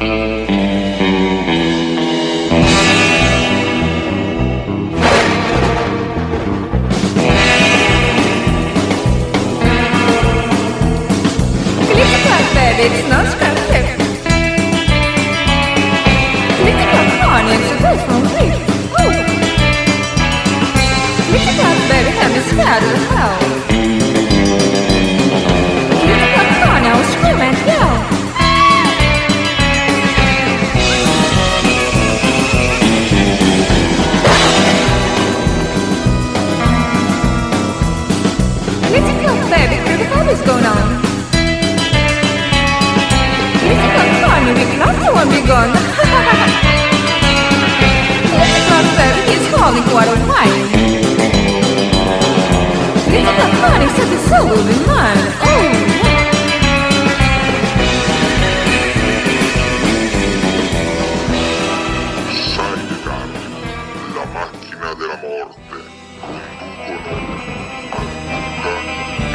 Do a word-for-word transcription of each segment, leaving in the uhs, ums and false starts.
It's not scratchy. Little cat honey, it's a place from me. Oh! Little cat baby, have me scared as hell. Little cat honey, I was screaming and yell. Little cat baby, the baby's going on. We class the one be gone. Little cat baby, he's calling quite a while. Little cat honey said his soul will be mine. Oh! Sidecar, la macchina della morte, conducono Anduca e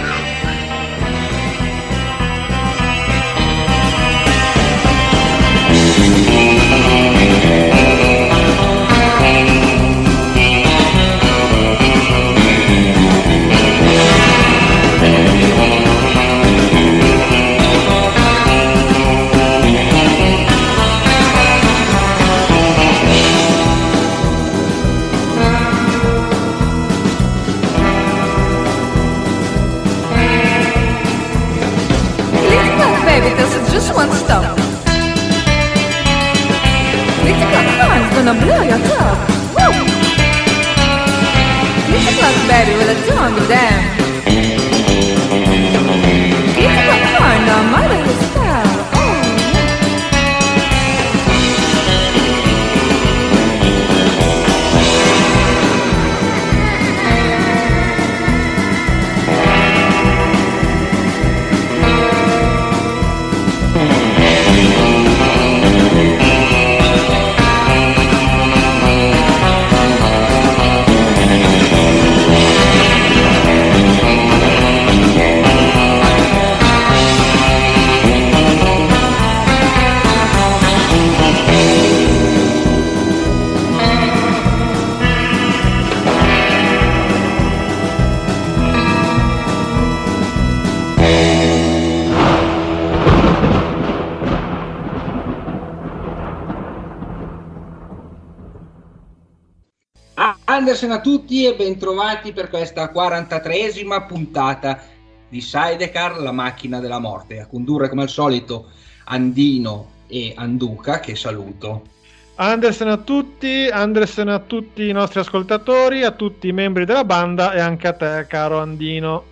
just one stop. Little cat horn's gonna blow your top. Woo! Little cat baby, well I don't give a damn. Little cat horn, now mother is proud. Oh Anderson a tutti e bentrovati per questa quarantatreesima puntata di Sidecar, la macchina della morte. A condurre come al solito Andino e Anduca, che saluto. Anderson a tutti, Anderson a tutti i nostri ascoltatori, a tutti i membri della banda e anche a te, caro Andino.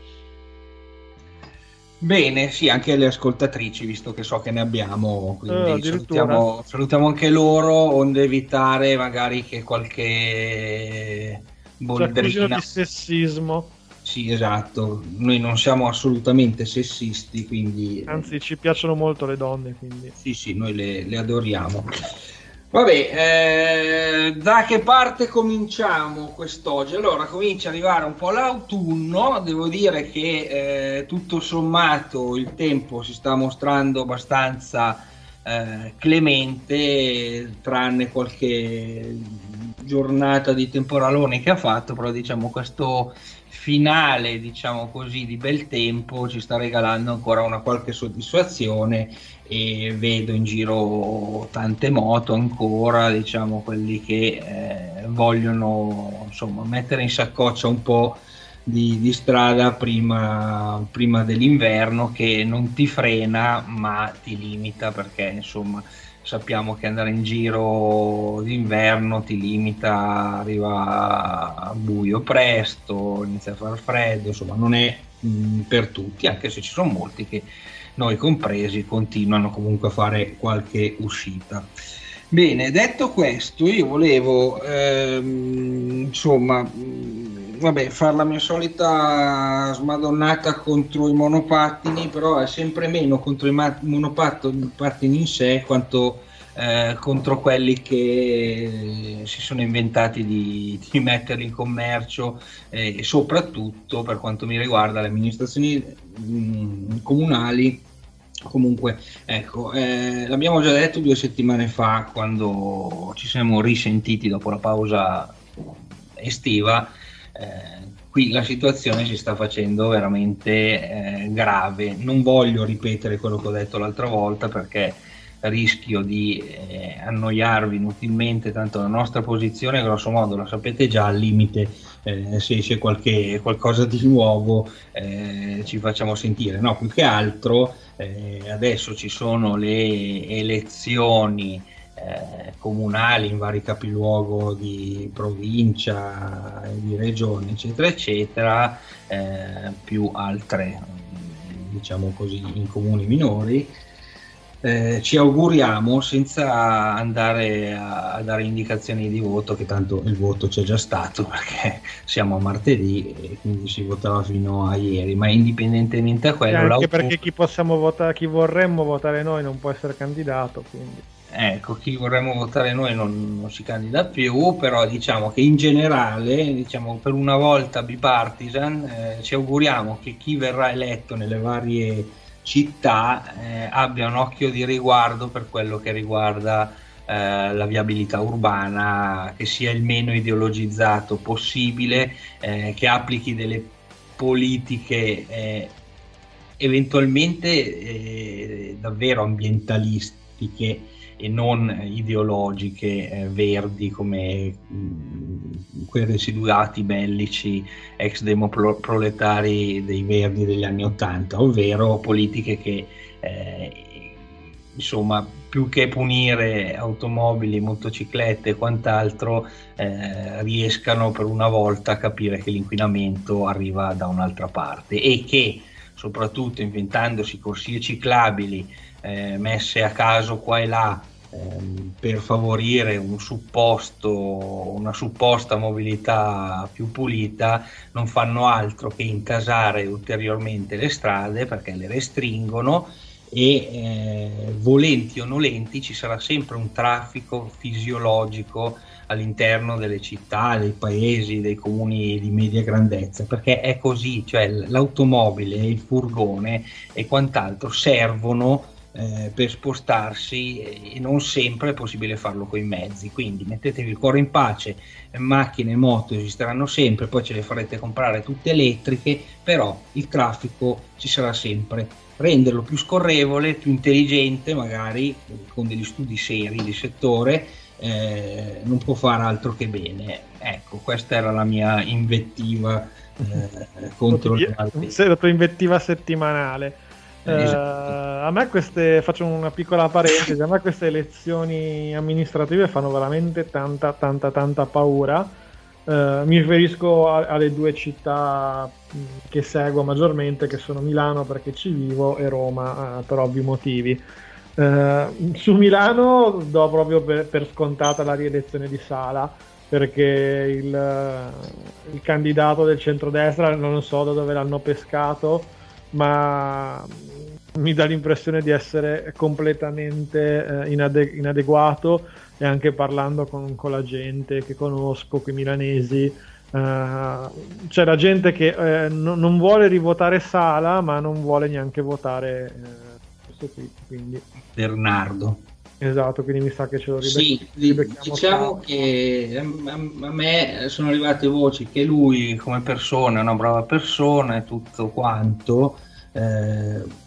Bene, sì, anche le ascoltatrici, visto che so che ne abbiamo, quindi eh, salutiamo, salutiamo anche loro, onde evitare magari che qualche boldrina di sessismo. Sì, esatto, noi non siamo assolutamente sessisti, quindi anzi ci piacciono molto le donne, quindi sì, sì, noi le, le adoriamo. Vabbè, eh, da che parte cominciamo quest'oggi? Allora, comincia ad arrivare un po' l'autunno, devo dire che eh, tutto sommato il tempo si sta mostrando abbastanza eh, clemente, tranne qualche giornata di temporalone che ha fatto, però diciamo questo finale, diciamo così, di bel tempo ci sta regalando ancora una qualche soddisfazione e vedo in giro tante moto ancora, diciamo quelli che eh, vogliono insomma mettere in saccoccia un po' di, di strada prima, prima dell'inverno, che non ti frena ma ti limita, perché insomma sappiamo che andare in giro d'inverno ti limita, arriva a buio presto, inizia a far freddo, insomma non è mh, per tutti, anche se ci sono molti che, noi compresi, continuano comunque a fare qualche uscita. Bene, detto questo, io volevo ehm, insomma mh, vabbè, fare la mia solita smadonnata contro i monopattini, però è sempre meno contro i ma- monopattini in sé quanto eh, contro quelli che si sono inventati di, di metterli in commercio, eh, e soprattutto per quanto mi riguarda le amministrazioni mh, comunali Comunque, ecco, eh, l'abbiamo già detto due settimane fa quando ci siamo risentiti dopo la pausa estiva. Eh, qui la situazione si sta facendo veramente eh, grave. Non voglio ripetere quello che ho detto l'altra volta perché rischio di eh, annoiarvi inutilmente, tanto la nostra posizione grosso modo la sapete già, al limite eh, se esce qualche, qualcosa di nuovo eh, ci facciamo sentire. No, più che altro eh, adesso ci sono le elezioni eh, comunali in vari capiluogo di provincia, di regione, eccetera eccetera, eh, più altre diciamo così in comuni minori. Eh, ci auguriamo, senza andare a, a dare indicazioni di voto, che tanto il voto c'è già stato perché siamo a martedì e quindi si votava fino a ieri, ma indipendentemente da quello, anche l'autunno... perché chi possiamo votare, chi vorremmo votare noi non può essere candidato, quindi ecco, chi vorremmo votare noi non, non si candida più, però diciamo che in generale, diciamo per una volta bipartisan, eh, ci auguriamo che chi verrà eletto nelle varie città eh, abbia un occhio di riguardo per quello che riguarda eh, la viabilità urbana, che sia il meno ideologizzato possibile, eh, che applichi delle politiche eh, eventualmente eh, davvero ambientalistiche e non ideologiche, eh, verdi come mh, quei residuati bellici ex demoproletari dei verdi degli anni ottanta, ovvero politiche che eh, insomma più che punire automobili, motociclette e quant'altro eh, riescano per una volta a capire che l'inquinamento arriva da un'altra parte e che soprattutto inventandosi corsie ciclabili eh, messe a caso qua e là ehm, per favorire un supposto, una supposta mobilità più pulita, non fanno altro che intasare ulteriormente le strade perché le restringono e eh, volenti o nolenti ci sarà sempre un traffico fisiologico all'interno delle città, dei paesi, dei comuni di media grandezza, perché è così, cioè l'automobile, il furgone e quant'altro servono eh, per spostarsi e non sempre è possibile farlo coi mezzi, quindi mettetevi il cuore in pace, macchine e moto esisteranno sempre, poi ce le farete comprare tutte elettriche, però il traffico ci sarà sempre. Renderlo più scorrevole, più intelligente, magari con degli studi seri di settore, eh, non può fare altro che bene. Ecco, questa era la mia invettiva eh, contro il la tua invettiva settimanale. Esatto. Eh, a me queste, faccio una piccola parentesi, a me queste elezioni amministrative fanno veramente tanta tanta tanta paura. Uh, mi riferisco a, alle due città mh, che seguo maggiormente, che sono Milano perché ci vivo e Roma uh, per ovvi motivi. Uh, su Milano do proprio per, per scontata la rielezione di Sala, perché il, uh, il candidato del centrodestra non so da dove l'hanno pescato, ma mi dà l'impressione di essere completamente uh, inade- inadeguato. E anche parlando con, con la gente che conosco, quei milanesi, uh, c'è la gente che uh, no, non vuole rivotare Sala, ma non vuole neanche votare uh, questo qui, quindi Bernardo. Esatto, quindi mi sa che ce lo ribec- sì, ribecchiamo. Diciamo che a, a me sono arrivate voci che lui come persona è una brava persona e tutto quanto, eh,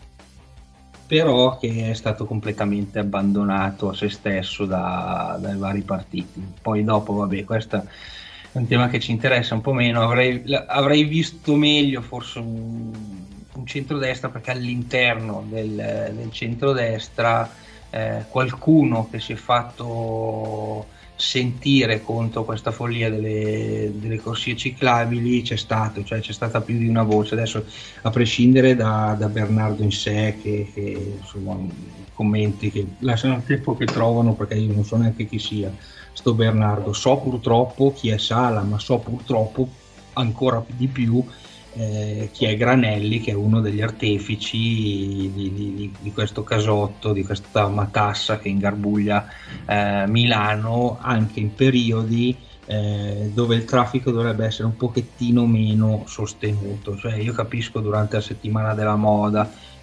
però che è stato completamente abbandonato a se stesso da, dai vari partiti. Poi dopo, vabbè, questo è un tema che ci interessa un po' meno, avrei, avrei visto meglio forse un, un centrodestra, perché all'interno del, del centrodestra eh, qualcuno che si è fatto sentire contro questa follia delle, delle corsie ciclabili c'è stato, cioè c'è stata più di una voce. Adesso, a prescindere da, da Bernardo in sé, che, che insomma commenti che lasciano il tempo che trovano, perché io non so neanche chi sia sto Bernardo, so purtroppo chi è Sala, ma so purtroppo ancora di più eh, chi è Granelli, che è uno degli artefici di, di, di questo casotto, di questa matassa che ingarbuglia eh, Milano, anche in periodi eh, dove il traffico dovrebbe essere un pochettino meno sostenuto. Cioè, io capisco durante la settimana della moda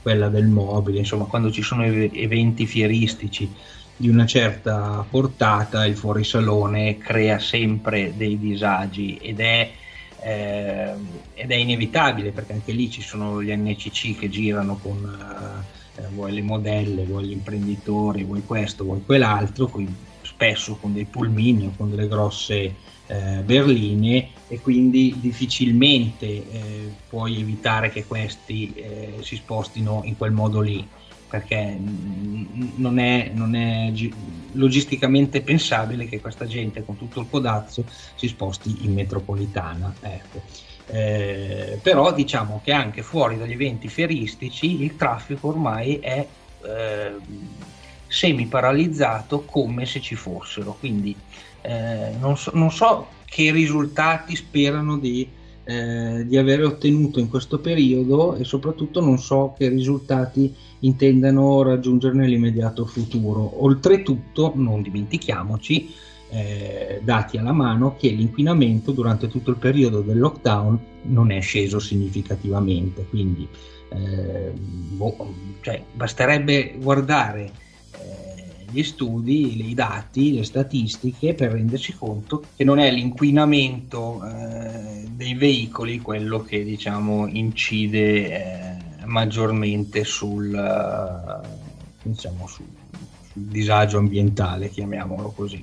quella del mobile, insomma quando ci sono ev- eventi fieristici di una certa portata il fuorisalone crea sempre dei disagi ed è, eh, ed è inevitabile, perché anche lì ci sono gli N C C che girano con eh, vuoi le modelle, vuoi gli imprenditori, vuoi questo, vuoi quell'altro, qui spesso con dei pulmini o con delle grosse eh, berline, e quindi difficilmente eh, puoi evitare che questi eh, si spostino in quel modo lì, perché non è, non è logisticamente pensabile che questa gente con tutto il codazzo si sposti in metropolitana, ecco. Eh, però diciamo che anche fuori dagli eventi fieristici il traffico ormai è eh, semi paralizzato, come se ci fossero, quindi eh, non, so, non so che risultati sperano di, eh, di aver ottenuto in questo periodo, e soprattutto non so che risultati intendano raggiungere nell'immediato futuro. Oltretutto non dimentichiamoci, eh, dati alla mano, che l'inquinamento durante tutto il periodo del lockdown non è sceso significativamente, quindi eh, boh, cioè, basterebbe guardare gli studi, i dati, le statistiche per renderci conto che non è l'inquinamento eh, dei veicoli quello che diciamo incide eh, maggiormente sul, uh, diciamo, sul, sul disagio ambientale, chiamiamolo così,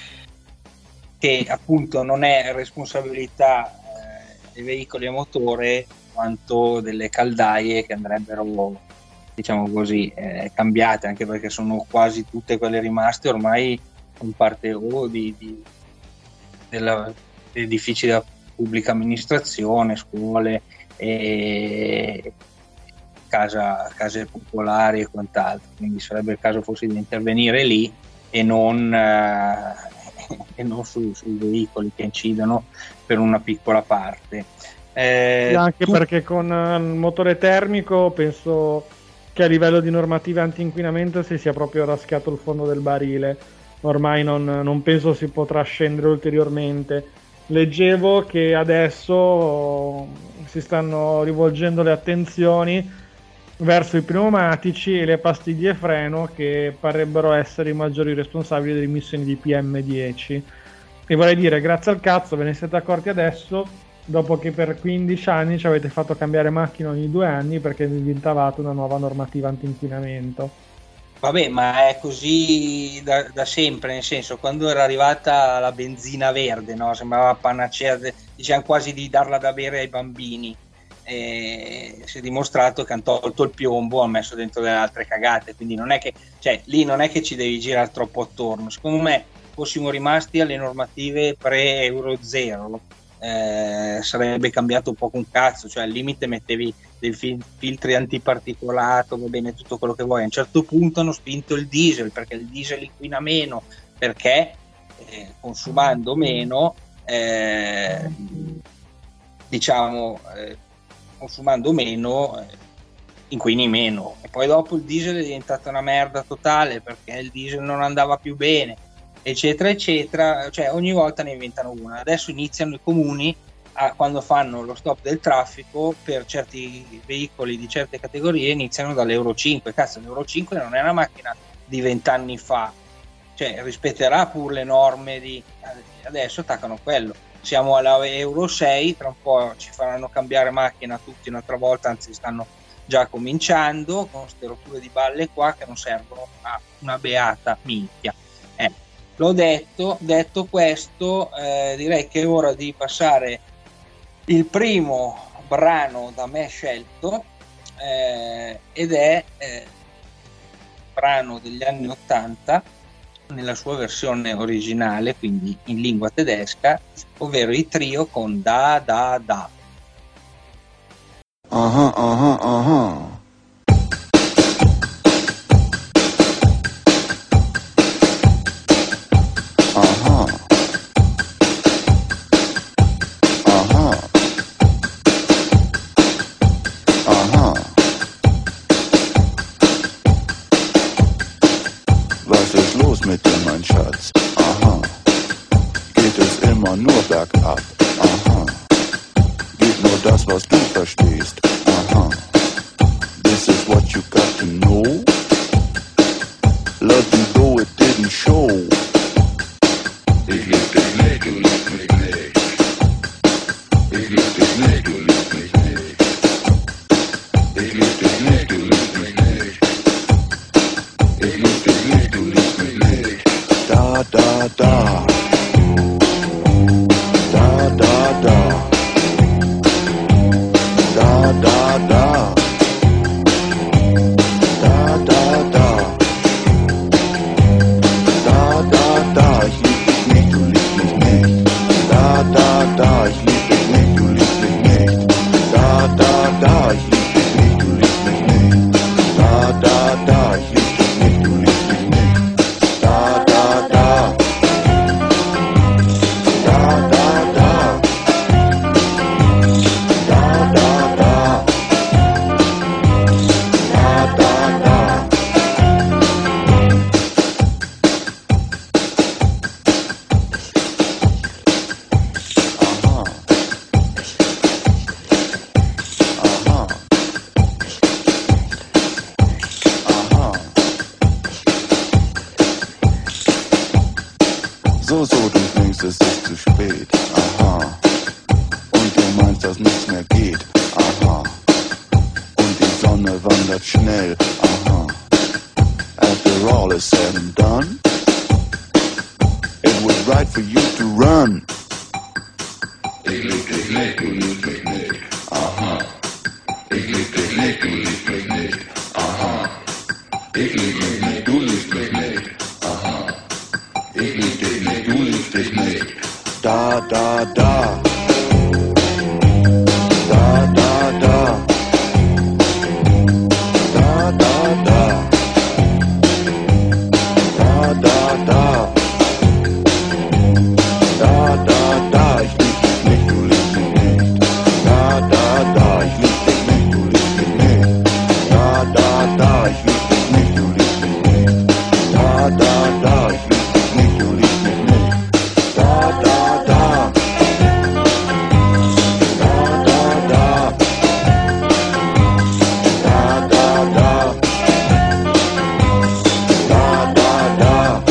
che appunto non è responsabilità eh, dei veicoli a motore quanto delle caldaie, che andrebbero, diciamo così, eh, cambiate, anche perché sono quasi tutte quelle rimaste ormai in parte o di, di della, degli edifici della pubblica amministrazione, scuole e casa, case popolari e quant'altro, quindi sarebbe il caso forse di intervenire lì e non, eh, e non su, sui veicoli che incidono per una piccola parte. Eh, anche tu... perché con il motore termico penso che a livello di normative anti-inquinamento si sia proprio raschiato il fondo del barile, ormai non, non penso si potrà scendere ulteriormente. Leggevo che adesso si stanno rivolgendo le attenzioni verso i pneumatici e le pastiglie freno, che parrebbero essere i maggiori responsabili delle emissioni di P M dieci, e vorrei dire, grazie al cazzo ve ne siete accorti adesso, dopo che per quindici anni ci avete fatto cambiare macchina ogni due anni perché vi inventavate una nuova normativa anti-inquinamento. Vabbè, ma è così da, da sempre, nel senso, quando era arrivata la benzina verde, no? Sembrava panacea, diciamo quasi di darla da bere ai bambini, e si è dimostrato che hanno tolto il piombo, hanno messo dentro delle altre cagate, quindi non è che, cioè, lì non è che ci devi girare troppo attorno. Secondo me fossimo rimasti alle normative pre-Euro zero, Eh, sarebbe cambiato poco un cazzo, cioè al limite mettevi dei fil- filtri antiparticolato, va bene, tutto quello che vuoi. A un certo punto hanno spinto il diesel, perché il diesel inquina meno, perché eh, consumando meno eh, diciamo eh, consumando meno eh, inquini meno. E poi dopo il diesel è diventata una merda totale, perché il diesel non andava più bene, eccetera eccetera, cioè ogni volta ne inventano una. Adesso iniziano i comuni a, quando fanno lo stop del traffico per certi veicoli di certe categorie, iniziano dall'Euro cinque. Cazzo, l'Euro cinque non è una macchina di vent'anni fa, cioè rispetterà pure le norme di adesso, attaccano quello. Siamo alla Euro sei, tra un po' ci faranno cambiare macchina tutti un'altra volta, anzi stanno già cominciando con queste rotture di balle qua che non servono a una beata minchia. Eh, l'ho detto, detto questo, eh, direi che è ora di passare il primo brano da me scelto, eh, ed è eh, un brano degli anni ottanta nella sua versione originale, quindi in lingua tedesca, ovvero i Trio con Da Da Da. Uh-huh, uh-huh, uh-huh. Uh-huh. Uh-huh. Uh-huh. Was ist los mit dir, mein Schatz? Aha. Geht es immer nur bergab? Aha. Geht nur das, was du verstehst? Aha. This is what you got to know. Love you though it didn't show. Ich lieb dich nicht, du liebst mich nicht. Ich lieb dich nicht, du liebst mich nicht. Ich lieb dich nicht, du liebst mich nicht. Ich lieb dich nicht, du liebst mich nicht. Da, da, da. Da, da, da. Da, da, da. Da, da, da. Da, da, da. Ich lieb dich nicht, du liebst mich nicht. Da, da, da. Ich lieb dich nicht, du liebst mich nicht. Da, da, da. Ich lieb dich nicht, du liebst mich nicht. Da, da, da. Ich lieb dich nicht, du liebst mich nicht. Da, da, da. Da, da, da. Da, da, da. Da, da, da. Aha. Aha. Aha. So, so, du denkst, es ist zu spät. Aha. Und du meinst, dass nichts mehr geht. Aha. Und die Sonne wandert schnell. Aha. After all is said and done, it was right for you to run. Ich lieb dich nicht, du liebst mich nicht. Aha. Ich lieb dich nicht, du liebst mich nicht. Aha. Ich lieb dich nicht, du liebst mich nicht. Aha. Ich lieb dich nicht, du liebst dich nicht. Da, da, da. Da, da, da. Da, da, da. Da, da, da. Da, da, da. Ich lieb dich nicht, du liebst mich nicht. Da, da, da. Ich lieb dich nicht, du liebst mich nicht. Da, da, da. Ich lieb dich nicht, du liebst mich nicht. Da, da, da. Ich lieb dich nicht, du liebst mich nicht. Da, da, da. Da, da, da. Da, da, da. Da, da, da.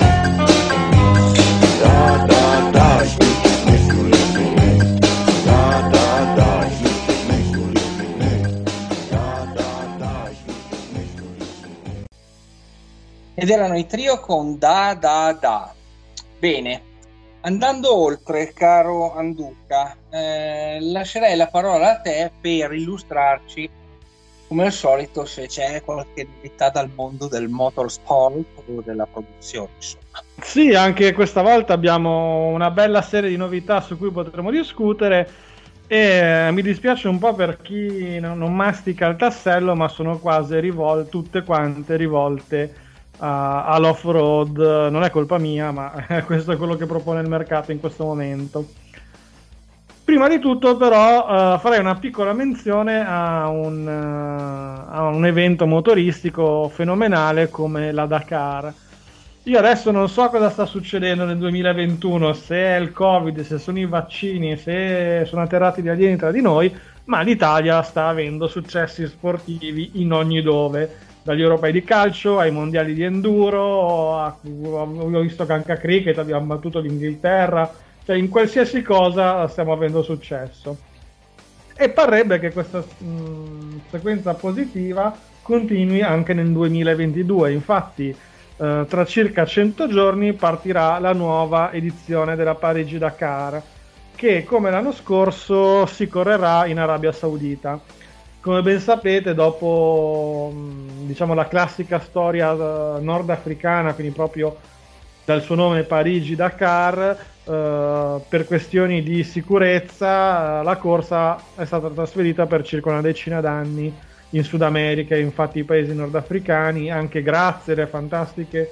Da, da, da. Ich lieb dich nicht, du liebst mich nicht. Da, da, da. Ich lieb dich nicht, du liebst mich nicht. Da, da, da. Ich lieb dich nicht, du liebst mich nicht. Ed erano i Trio con Da Da Da. Bene, andando oltre, caro Anduca, eh, lascerei la parola a te per illustrarci, come al solito, se c'è qualche novità dal mondo del motorsport o della produzione, insomma. Sì, anche questa volta abbiamo una bella serie di novità su cui potremo discutere e mi dispiace un po' per chi non non mastica il tassello, ma sono quasi rivolte, tutte quante rivolte a- all'off-road. Non è colpa mia, ma questo è quello che propone il mercato in questo momento. Prima di tutto però eh, farei una piccola menzione a un, eh, a un evento motoristico fenomenale come la Dakar. Io adesso non so cosa sta succedendo nel duemilaventuno, se è il Covid, se sono i vaccini, se sono atterrati gli alieni tra di noi, ma l'Italia sta avendo successi sportivi in ogni dove, dagli europei di calcio ai mondiali di enduro, a, ho visto che anche a cricket abbiamo battuto l'Inghilterra, cioè in qualsiasi cosa stiamo avendo successo. E parrebbe che questa mh, sequenza positiva continui anche nel duemilaventidue, infatti Uh, tra circa cento giorni partirà la nuova edizione della Parigi-Dakar, che come l'anno scorso si correrà in Arabia Saudita. Come ben sapete, dopo diciamo la classica storia uh, nordafricana, quindi proprio dal suo nome Parigi-Dakar, uh, per questioni di sicurezza uh, la corsa è stata trasferita per circa una decina d'anni in Sud America, infatti i paesi nordafricani, anche grazie alle fantastiche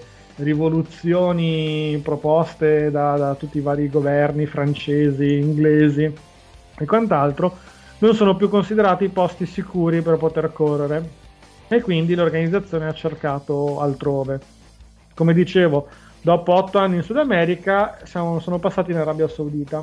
rivoluzioni proposte da, da tutti i vari governi francesi, inglesi e quant'altro, non sono più considerati posti sicuri per poter correre e quindi l'organizzazione ha cercato altrove. Come dicevo, dopo otto anni in Sud America siamo, sono passati in Arabia Saudita.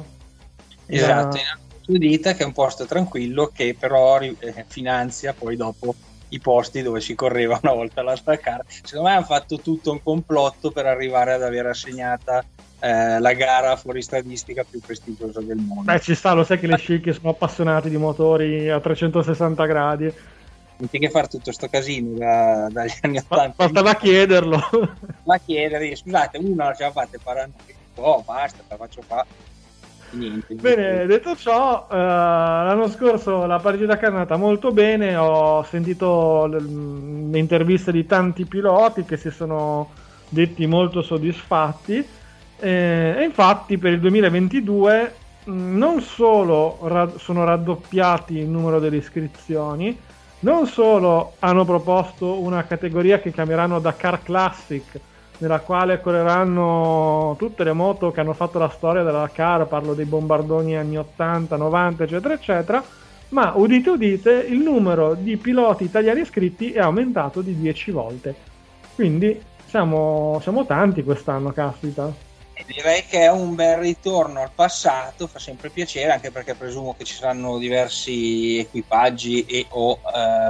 Esatto, Eh, in Arabia Saudita, che è un posto tranquillo che però eh, finanzia poi dopo i posti dove si correva una volta la Dakar. Secondo me hanno fatto tutto un complotto per arrivare ad aver assegnata eh, la gara fuoristradistica più prestigiosa del mondo. Beh, ci sta, lo sai che le sceicche sono appassionati di motori a trecentosessanta gradi. Anziché fare tutto sto casino da, dagli anni ottanta, bastava chiederlo. Ma chiedere, scusate, una ce la fate paranoia, oh basta, la faccio fare. Niente, bene, niente. Detto ciò, uh, l'anno scorso la Parigi-Dakar è andata molto bene, ho sentito le, le interviste di tanti piloti che si sono detti molto soddisfatti e, e infatti per il duemilaventidue mh, non solo ra- sono raddoppiati il numero delle iscrizioni, non solo hanno proposto una categoria che chiameranno Dakar Classic, nella quale correranno tutte le moto che hanno fatto la storia della Dakar, parlo dei bombardoni anni ottanta, novanta, eccetera, eccetera, ma udite udite, il numero di piloti italiani iscritti è aumentato di dieci volte. Quindi siamo, siamo tanti quest'anno, caspita. Direi che è un bel ritorno al passato, fa sempre piacere, anche perché presumo che ci saranno diversi equipaggi e o eh,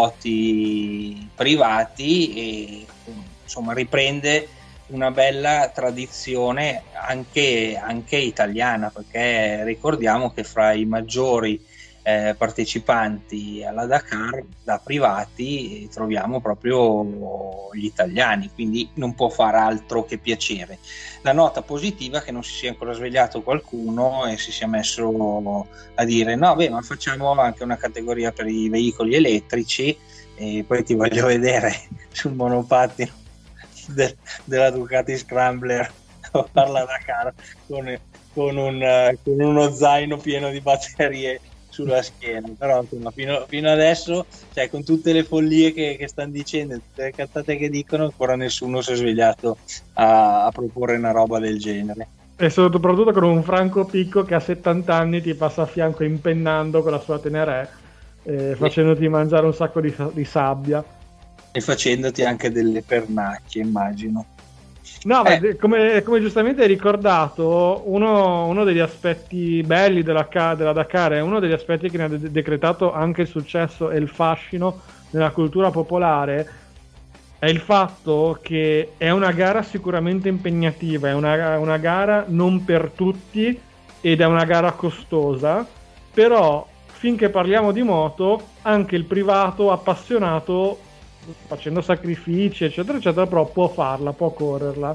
piloti privati e insomma riprende una bella tradizione anche, anche italiana, perché ricordiamo che fra i maggiori eh, partecipanti alla Dakar da privati troviamo proprio gli italiani, quindi non può far altro che piacere. La nota positiva è che non si sia ancora svegliato qualcuno e si sia messo a dire no beh, ma facciamo anche una categoria per i veicoli elettrici e poi ti voglio vedere sul monopattino de- della Ducati Scrambler a fare la Dakar con, con, un, con uno zaino pieno di batterie sulla schiena. Però insomma, fino, fino adesso, cioè, con tutte le follie che, che stanno dicendo, tutte le cazzate che dicono, ancora nessuno si è svegliato a, a proporre una roba del genere. E soprattutto con un Franco Picco che a settanta anni ti passa a fianco impennando con la sua Teneré, eh, facendoti mangiare un sacco di, di sabbia e facendoti anche delle pernacchie, immagino. No, eh. ma come, come giustamente hai ricordato, uno, uno degli aspetti belli della, della Dakar è uno degli aspetti che ne ha de- decretato anche il successo e il fascino nella cultura popolare, è il fatto che è una gara sicuramente impegnativa, è una, una gara non per tutti ed è una gara costosa, però finché parliamo di moto anche il privato appassionato, facendo sacrifici eccetera eccetera, però può farla, può correrla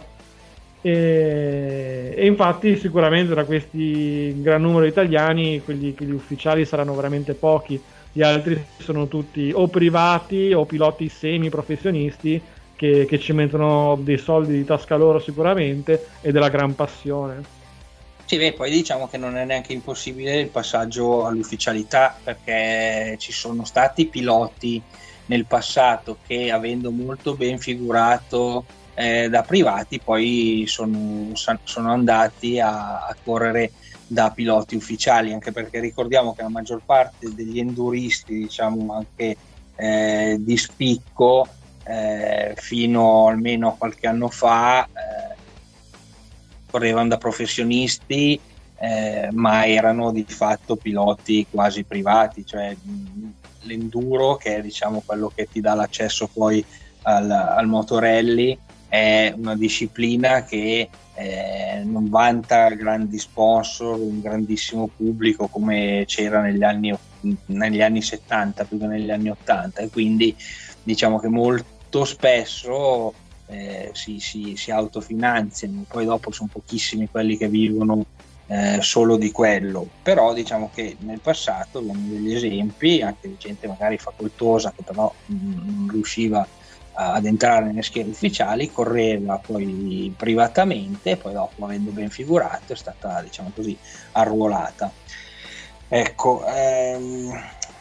e, e infatti sicuramente tra questi gran numero di italiani quelli, quelli ufficiali saranno veramente pochi, gli altri sono tutti o privati o piloti semi professionisti che, che ci mettono dei soldi di tasca loro sicuramente e della gran passione. Sì, beh, poi diciamo che non è neanche impossibile il passaggio all'ufficialità, perché ci sono stati piloti nel passato che, avendo molto ben figurato eh, da privati, poi sono, sono andati a, a correre da piloti ufficiali, anche perché ricordiamo che la maggior parte degli enduristi, diciamo anche eh, di spicco, eh, fino almeno a qualche anno fa eh, correvano da professionisti, eh, ma erano di fatto piloti quasi privati, cioè l'enduro, che è diciamo quello che ti dà l'accesso poi al, al motorelli, è una disciplina che eh, non vanta grandi sponsor, un grandissimo pubblico come c'era negli anni, negli anni settanta più che negli anni ottanta, e quindi diciamo che molto spesso eh, si, si, si autofinanziano, poi dopo sono pochissimi quelli che vivono Eh, solo di quello, però diciamo che nel passato abbiamo degli esempi anche di gente magari facoltosa che però mh, non riusciva a, ad entrare nelle schiere ufficiali, correva poi privatamente e poi dopo, avendo ben figurato, è stata diciamo così arruolata. Ecco, ehm,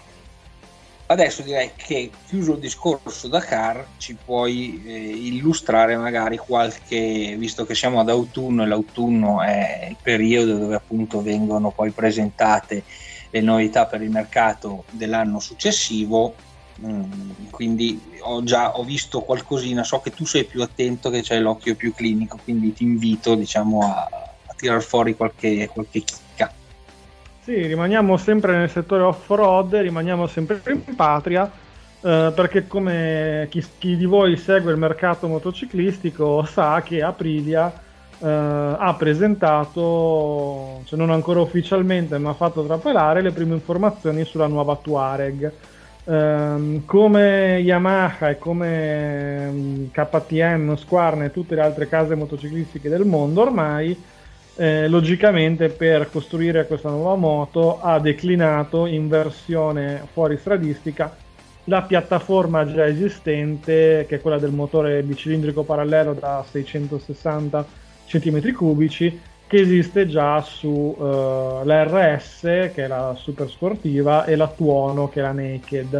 adesso direi che, chiuso il discorso Dakar, ci puoi eh, illustrare magari qualche, visto che siamo ad autunno e l'autunno è il periodo dove appunto vengono poi presentate le novità per il mercato dell'anno successivo, mm, quindi ho già ho visto qualcosina, so che tu sei più attento, che c'hai l'occhio più clinico, quindi ti invito diciamo a, a tirar fuori qualche, qualche chicca. Sì, rimaniamo sempre nel settore off-road, rimaniamo sempre in patria eh, perché come chi, chi di voi segue il mercato motociclistico sa che Aprilia eh, ha presentato, cioè non ancora ufficialmente, ma ha fatto trapelare le prime informazioni sulla nuova Touareg. Um, come Yamaha e come um, K T M, Squarna e tutte le altre case motociclistiche del mondo ormai, eh, logicamente per costruire questa nuova moto ha declinato in versione fuoristradistica la piattaforma già esistente, che è quella del motore bicilindrico parallelo da seicentosessanta centimetri cubici, che esiste già su uh, la R S, che è la super sportiva, e la Tuono, che è la Naked.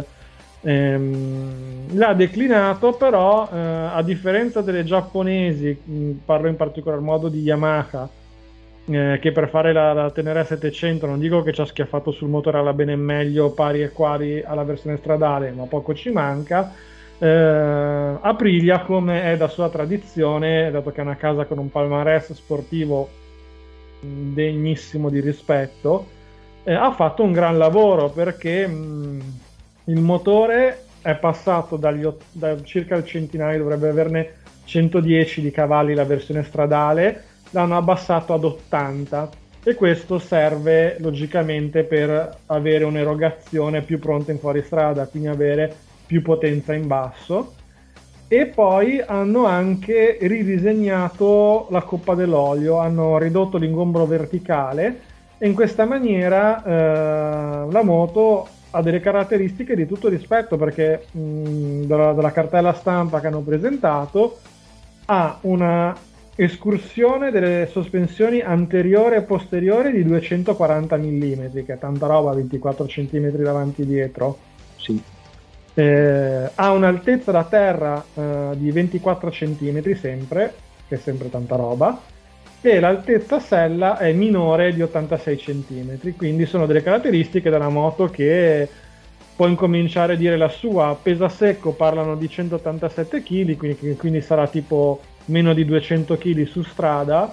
Ehm, l'ha declinato, però, uh, a differenza delle giapponesi, mh, parlo in particolar modo di Yamaha, eh, che per fare la, la Tenere settecento, non dico che ci ha schiaffato sul motore alla bene e meglio, pari e quali alla versione stradale, ma poco ci manca. Eh, Aprilia, come è da sua tradizione, dato che è una casa con un palmarès sportivo degnissimo di rispetto, eh, ha fatto un gran lavoro, perché mh, il motore è passato dagli ot- da circa il centinaio, dovrebbe averne centodieci di cavalli la versione stradale, l'hanno abbassato ad ottanta, e questo serve logicamente per avere un'erogazione più pronta in fuoristrada, quindi avere più potenza in basso. E poi hanno anche ridisegnato la coppa dell'olio, hanno ridotto l'ingombro verticale, e in questa maniera eh, la moto ha delle caratteristiche di tutto rispetto, perché mh, dalla, dalla cartella stampa che hanno presentato ha una escursione delle sospensioni anteriore e posteriore di duecentoquaranta millimetri, che è tanta roba, ventiquattro centimetri davanti e dietro. Sì. Eh, ha un'altezza da terra eh, di ventiquattro centimetri sempre, che è sempre tanta roba, e l'altezza sella è minore di ottantasei centimetri, quindi sono delle caratteristiche della moto che può incominciare a dire la sua. Pesa secco, parlano di centottantasette chili, quindi, quindi sarà tipo meno di duecento chili su strada,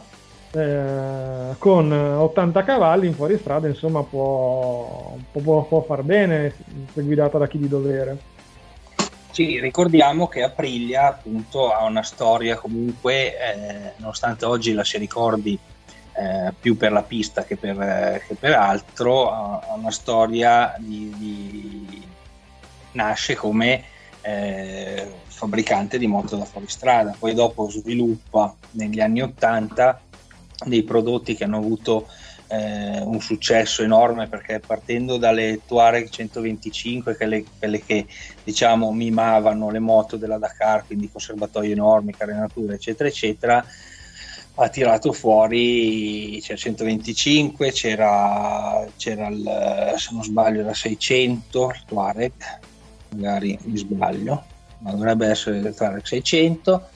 eh, con ottanta cavalli in fuoristrada, insomma può, può, può far bene se guidata da chi di dovere. Sì, ricordiamo che Aprilia appunto ha una storia comunque, eh, nonostante oggi la si ricordi eh, più per la pista che per, eh, che per altro, ha una storia di, di... nasce come eh, fabbricante di moto da fuoristrada, poi dopo sviluppa negli anni ottanta dei prodotti che hanno avuto Eh, un successo enorme, perché partendo dalle Touareg centoventicinque, quelle, quelle che diciamo mimavano le moto della Dakar, quindi conservatoi enormi, carenature eccetera eccetera, ha tirato fuori, c'era centoventicinque, c'era, c'era il, se non sbaglio era seicento, il Touareg, magari mi sbaglio, ma dovrebbe essere il Touareg seicento.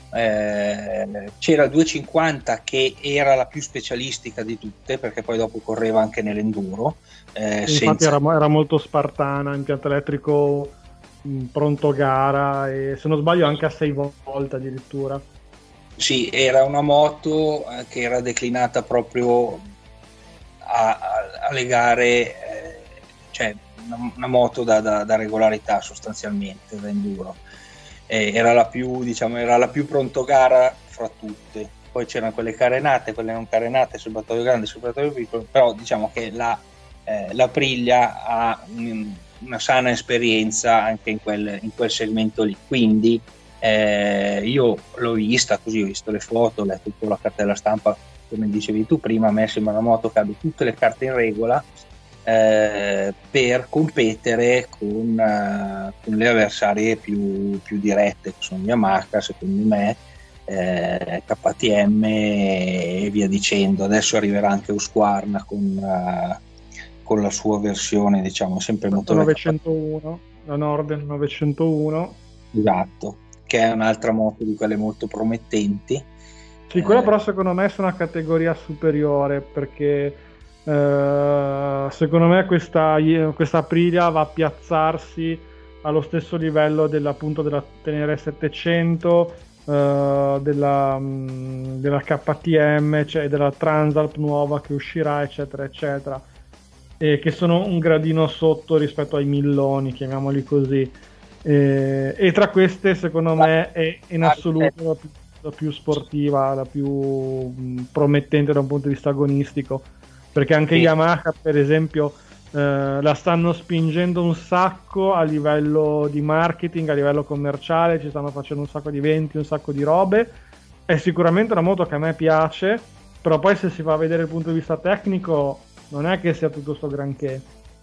Eh, c'era il duecentocinquanta, che era la più specialistica di tutte, perché poi dopo correva anche nell'enduro, eh, infatti senza... era, era molto spartana, impianto elettrico mh, pronto gara, e se non sbaglio anche a sei volte addirittura. Sì, era una moto eh, che era declinata proprio a, a, alle gare, eh, cioè una, una moto da, da, da regolarità sostanzialmente, da enduro. Eh, era la più, diciamo, era la più pronto gara fra tutte. Poi c'erano quelle carenate, quelle non carenate, serbatoio grande, serbatoio piccolo, però diciamo che la, eh, l'Aprilia ha un, una sana esperienza anche in quel, in quel segmento lì, quindi eh, io l'ho vista così, ho visto le foto, ho letto tutta la cartella stampa, come dicevi tu prima. A me sembra una moto che abbia tutte le carte in regola Eh, per competere con, uh, con le avversarie più, più dirette, che sono Yamaha, secondo me, eh, K T M e via dicendo. Adesso arriverà anche Husqvarna con, uh, con la sua versione, diciamo, sempre motore novecentouno, la Norden novecentouno. Esatto, che è un'altra moto di quelle molto promettenti. Sì, quella eh, però secondo me è una categoria superiore, perché Uh, secondo me questa, questa Aprilia va a piazzarsi allo stesso livello della, appunto, della Tenere settecento, uh, della, um, della K T M, cioè della Transalp nuova che uscirà, eccetera eccetera, e che sono un gradino sotto rispetto ai milloni, chiamiamoli così. e, e tra queste secondo me è in assoluto la più, la più sportiva, la più mh, promettente da un punto di vista agonistico, perché anche sì. Yamaha per esempio eh, la stanno spingendo un sacco a livello di marketing, a livello commerciale, ci stanno facendo un sacco di eventi, un sacco di robe. È sicuramente una moto che a me piace, però poi se si va a vedere il punto di vista tecnico non è che sia tutto sto granché.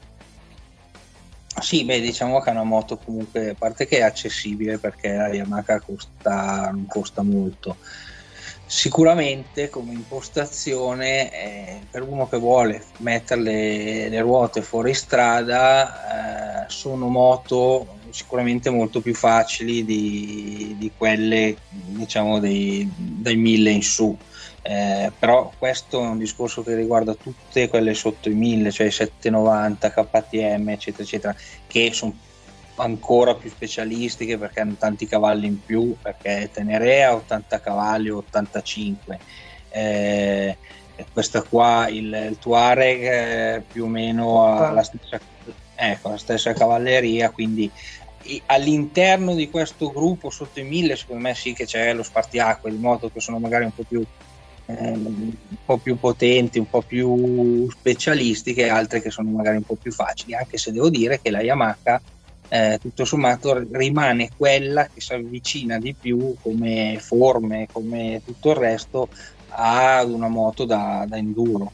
Sì, beh, diciamo che è una moto comunque, a parte che è accessibile perché la Yamaha costa, non costa molto. Sicuramente come impostazione eh, per uno che vuole mettere le, le ruote fuori strada eh, sono moto sicuramente molto più facili di, di quelle diciamo dei, dai mille in su, eh, però questo è un discorso che riguarda tutte quelle sotto i mille, cioè i settecentonovanta, K T M eccetera eccetera, che sono ancora più specialistiche perché hanno tanti cavalli in più, perché Tenere ha ottanta cavalli o ottantacinque, eh, questa qua il, il Touareg eh, più o meno ha la stessa, ecco, la stessa cavalleria, quindi all'interno di questo gruppo sotto i mille secondo me sì che c'è lo spartiacque di moto che sono magari un po' più eh, un po' più potenti, un po' più specialistiche, altre che sono magari un po' più facili, anche se devo dire che la Yamaha Eh, tutto sommato rimane quella che si avvicina di più come forme, come tutto il resto ad una moto da, da enduro.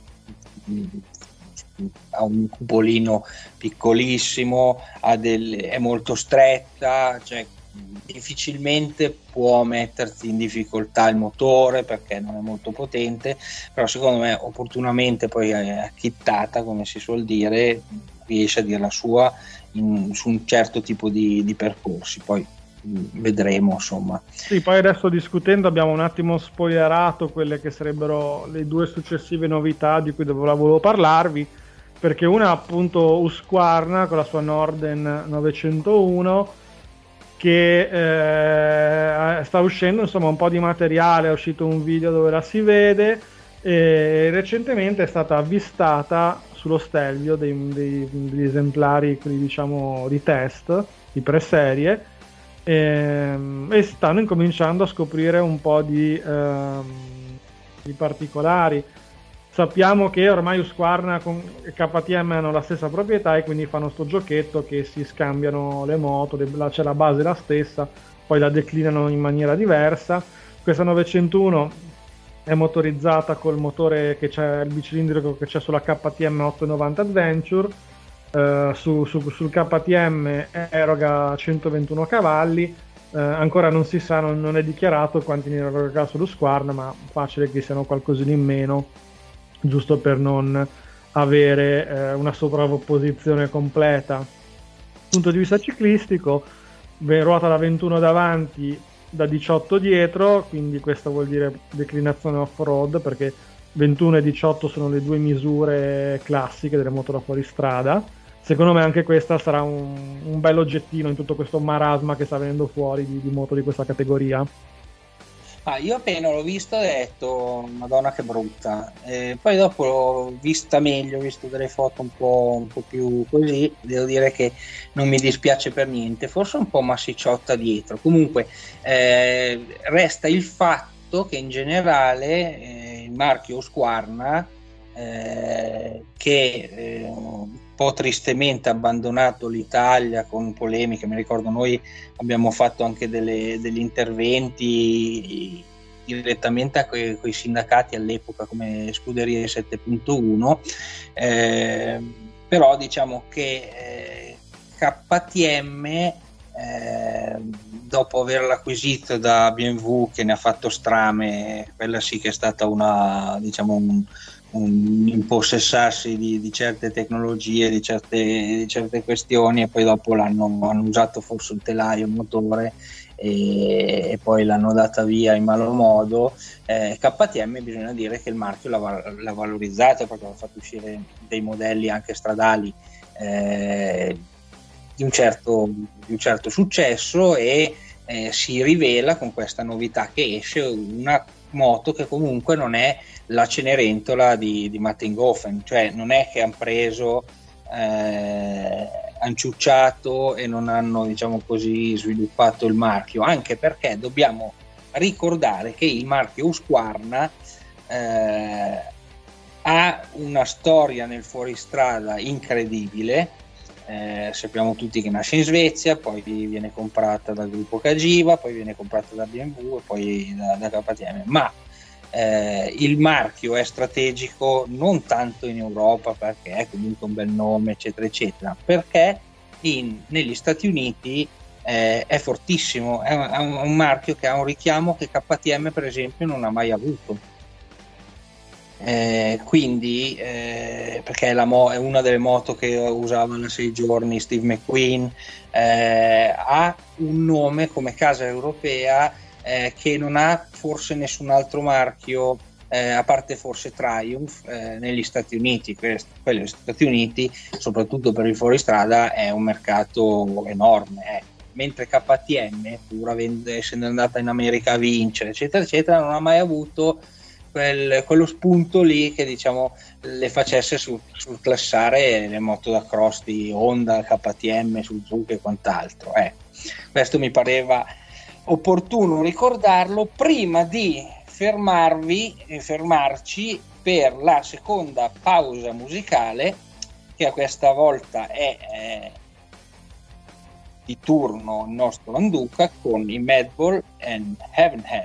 Ha un cupolino piccolissimo, ha del, è molto stretta, cioè difficilmente può metterti in difficoltà il motore perché non è molto potente, però secondo me opportunamente poi acchittata, come si suol dire, riesce a dire la sua in, su un certo tipo di, di percorsi, poi vedremo insomma. Sì, poi adesso discutendo abbiamo un attimo spoilerato quelle che sarebbero le due successive novità di cui volevo parlarvi, perché una appunto Husqvarna con la sua Norden novecentouno che eh, sta uscendo insomma un po' di materiale, è uscito un video dove la si vede e recentemente è stata avvistata sullo Stelvio dei, dei, degli esemplari, quelli diciamo di test, di preserie, e, e stanno incominciando a scoprire un po' di, ehm, di particolari. Sappiamo che ormai Husqvarna e K T M hanno la stessa proprietà e quindi fanno sto giochetto che si scambiano le moto, c'è cioè la base la stessa, poi la declinano in maniera diversa. Questa novecentouno è motorizzata col motore che c'è, il bicilindrico che c'è sulla K T M ottocentonovanta Adventure, eh, su, su, sul K T M eroga centoventuno cavalli, eh, ancora non si sa, non, non è dichiarato quanti ne eroga sull'Husqvarna, ma facile che siano qualcosina in meno, giusto per non avere eh, una sovrapposizione completa. Dal punto di vista ciclistico, ruota da ventuno davanti, da diciotto dietro, quindi questo vuol dire declinazione off-road, perché ventuno e diciotto sono le due misure classiche delle moto da fuoristrada. Secondo me anche questa sarà un, un bel oggettino in tutto questo marasma che sta venendo fuori di, di moto di questa categoria. Ah, io appena l'ho vista ho detto madonna che brutta, eh, poi dopo l'ho vista meglio, ho visto delle foto un po', un po' più così, devo dire che non mi dispiace per niente, forse un po' massicciotta dietro, comunque eh, resta il fatto che in generale eh, il marchio Husqvarna eh, che eh, un po' tristemente ha abbandonato l'Italia con polemiche, mi ricordo noi abbiamo fatto anche delle, degli interventi direttamente con i sindacati all'epoca come Scuderie sette punto uno, eh, però diciamo che eh, K T M eh, dopo averla acquisito da B M W che ne ha fatto strame, quella sì che è stata una diciamo un un impossessarsi di, di certe tecnologie, di certe, di certe questioni, e poi dopo l'hanno hanno usato forse il telaio, il motore e, e poi l'hanno data via in malo modo. eh, K T M bisogna dire che il marchio l'ha, l'ha valorizzato perché ha fatto uscire dei modelli anche stradali eh, di, un certo, di un certo successo e eh, si rivela con questa novità che esce una moto che comunque non è la Cenerentola di, di Mattinghofen, cioè non è che hanno preso eh, anciucciato e non hanno, diciamo così, sviluppato il marchio, anche perché dobbiamo ricordare che il marchio Husqvarna eh, ha una storia nel fuoristrada incredibile. Eh, sappiamo tutti che nasce in Svezia, poi viene comprata dal gruppo Cagiva, poi viene comprata da B and W e poi da, da K T M, ma eh, il marchio è strategico non tanto in Europa perché è comunque un bel nome eccetera eccetera, perché in, negli Stati Uniti eh, è fortissimo, è un, è un marchio che ha un richiamo che K T M per esempio non ha mai avuto. Eh, quindi eh, perché è, la mo- è una delle moto che usavano sei giorni Steve McQueen, eh, ha un nome come casa europea eh, che non ha forse nessun altro marchio eh, a parte forse Triumph eh, negli Stati Uniti. Questo, quello negli Stati Uniti soprattutto per il fuoristrada è un mercato enorme, eh. Mentre K T M, pur avendo, essendo andata in America a vincere eccetera eccetera, non ha mai avuto Quel, quello spunto lì che diciamo le facesse sul, surclassare le moto da cross di Honda, K T M, Suzuki e quant'altro. Eh, questo mi pareva opportuno ricordarlo prima di fermarvi e fermarci per la seconda pausa musicale, che a questa volta è eh, di turno il nostro Manduca con i Madball and Heaven Hell.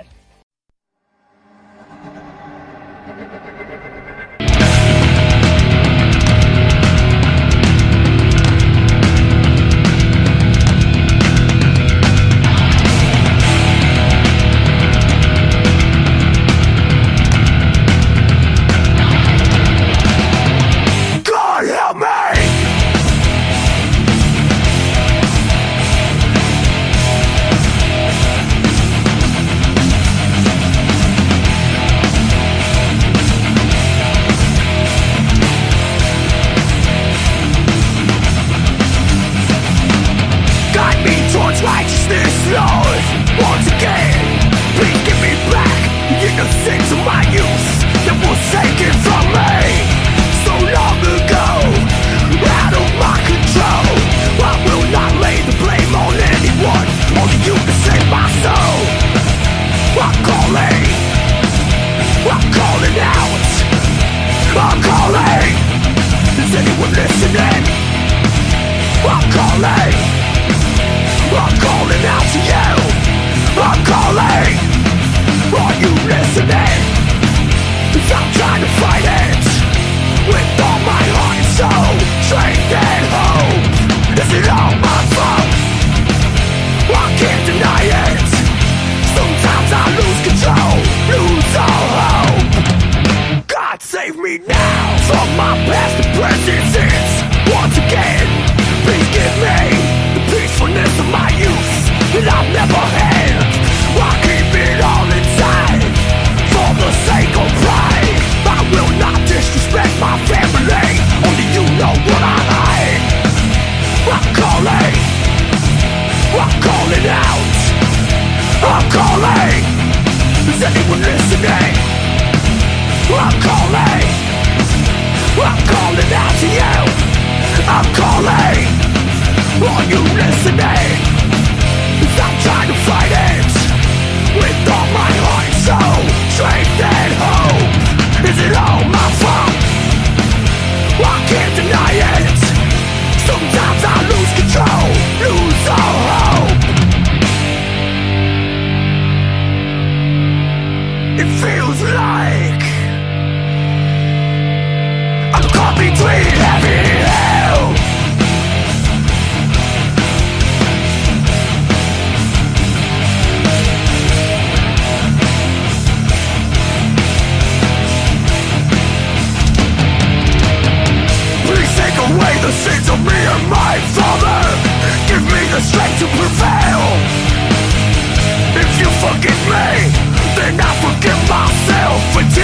Forgive me, then I forgive myself.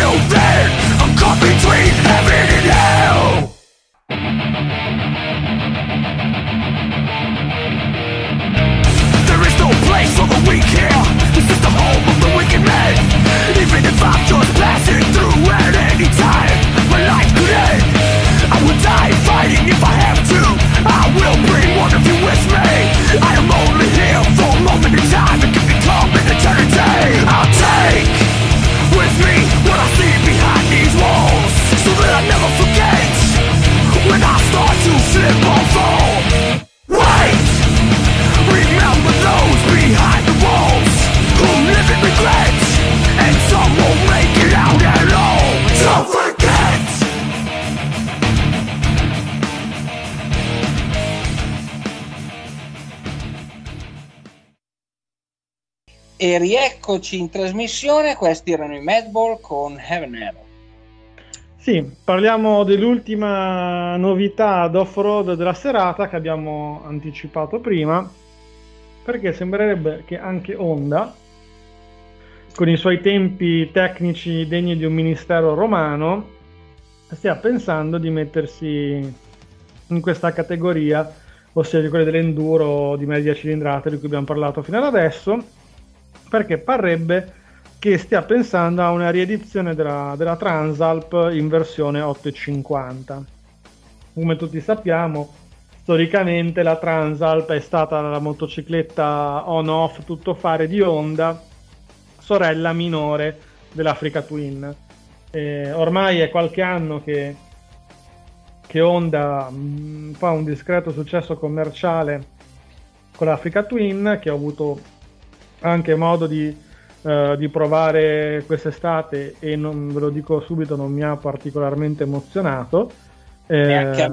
E rieccoci in trasmissione, questi erano i Madball con Heaven Hell. Sì, parliamo dell'ultima novità d'off-road della serata che abbiamo anticipato prima, perché sembrerebbe che anche Honda, con i suoi tempi tecnici degni di un ministero romano, stia pensando di mettersi in questa categoria, ossia di quelle dell'enduro di media cilindrata di cui abbiamo parlato fino ad adesso, perché parrebbe che stia pensando a una riedizione della, della Transalp in versione otto e cinquanta. Come tutti sappiamo, storicamente la Transalp è stata la motocicletta on-off tutto fare di Honda, sorella minore dell'Africa Twin. Eh, ormai è qualche anno che, che Honda mh, fa un discreto successo commerciale con l'Africa Twin, che ho avuto anche modo di, uh, di provare quest'estate e non ve lo dico subito, non mi ha particolarmente emozionato. Eh,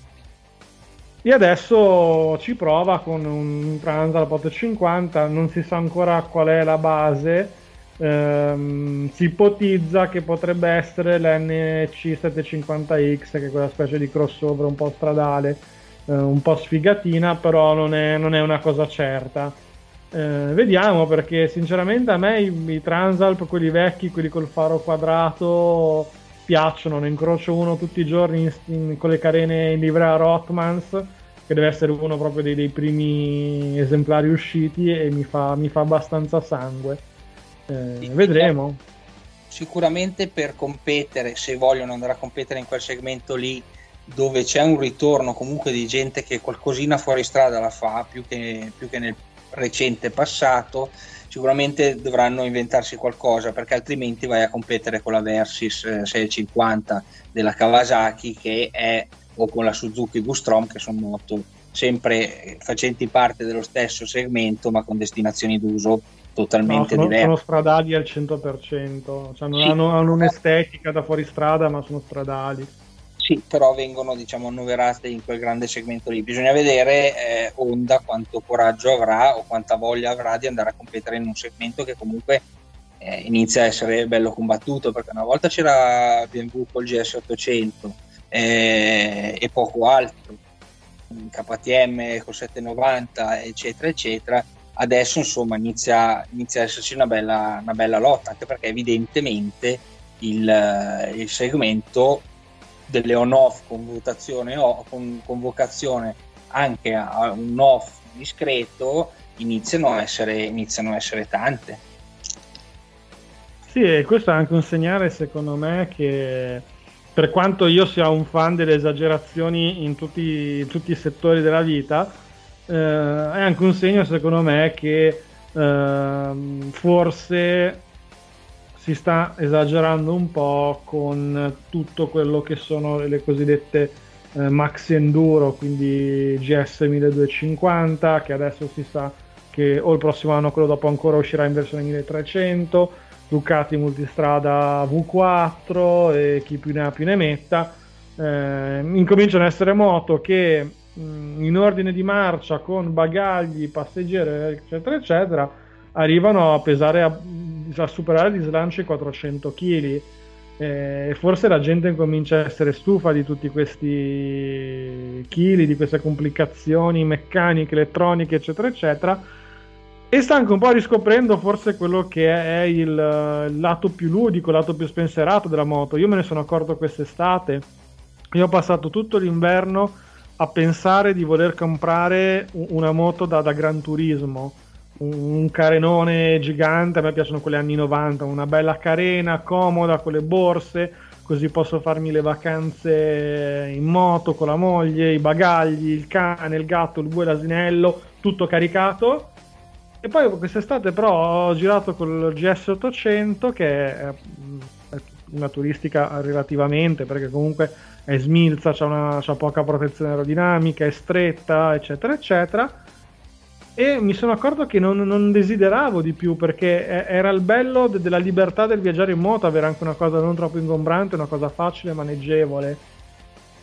e adesso ci prova con un Transalp otto cinquanta, non si sa ancora qual è la base. Um, si ipotizza che potrebbe essere l'N C settecentocinquanta X, che è quella specie di crossover un po' stradale, uh, un po' sfigatina, però non è, non è una cosa certa. Uh, vediamo, perché sinceramente a me i, i Transalp, quelli vecchi, quelli col faro quadrato, piacciono. Ne incrocio uno tutti i giorni in, in, con le carene in livrea Rothmans, che deve essere uno proprio dei, dei primi esemplari usciti, e mi fa, mi fa abbastanza sangue. Eh, vedremo. Sicuramente per competere, se vogliono andare a competere in quel segmento lì, dove c'è un ritorno comunque di gente che qualcosina fuori strada la fa, più che, più che nel recente passato, sicuramente dovranno inventarsi qualcosa, perché altrimenti vai a competere con la Versys eh, seicentocinquanta della Kawasaki, che è, o con la Suzuki Gustrom, che sono moto sempre facenti parte dello stesso segmento, ma con destinazioni d'uso totalmente no, sono, diverse. Sono stradali al cento per cento, cioè non sì. hanno, hanno un'estetica da fuoristrada, ma sono stradali. Sì, però vengono, diciamo, annoverate in quel grande segmento lì. Bisogna vedere eh, Honda quanto coraggio avrà o quanta voglia avrà di andare a competere in un segmento che comunque eh, inizia a essere bello combattuto, perché una volta c'era B M W col G S ottocento eh, e poco altro, K T M col settecentonovanta, eccetera eccetera. Adesso insomma inizia, inizia a esserci una bella, una bella lotta, anche perché evidentemente il, il segmento delle on-off con votazione o con, con vocazione anche a un off discreto iniziano a essere, iniziano a essere tante. Sì, e questo è anche un segnale, secondo me, che per quanto io sia un fan delle esagerazioni in tutti, in tutti i settori della vita, eh, è anche un segno, secondo me, che eh, forse si sta esagerando un po' con tutto quello che sono le cosiddette eh, maxi enduro, quindi G S milleduecentocinquanta, che adesso si sa che o il prossimo anno, quello dopo ancora, uscirà in versione milletrecento, Ducati multistrada V quattro e chi più ne ha più ne metta. Eh, incominciano ad essere moto che mh, in ordine di marcia, con bagagli, passeggeri, eccetera eccetera, arrivano a pesare, a, a superare di slancio i quattrocento chili. Eh, forse la gente comincia a essere stufa di tutti questi chili, di queste complicazioni meccaniche, elettroniche, eccetera eccetera, e sta anche un po' riscoprendo forse quello che è il, il lato più ludico, il lato più spensierato della moto. Io me ne sono accorto quest'estate. Io ho passato tutto l'inverno a pensare di voler comprare una moto da, da Gran Turismo, un carenone gigante. A me piacciono quelle anni novanta, una bella carena comoda con le borse, così posso farmi le vacanze in moto con la moglie, i bagagli, il cane, il gatto, il bue, l'asinello, tutto caricato. E poi quest'estate però ho girato col G S ottocento, che è una turistica relativamente, perché comunque è smilza, c'ha, una, c'ha poca protezione aerodinamica, è stretta, eccetera eccetera, e mi sono accorto che non, non desideravo di più, perché era il bello de- della libertà del viaggiare in moto, avere anche una cosa non troppo ingombrante, una cosa facile, maneggevole.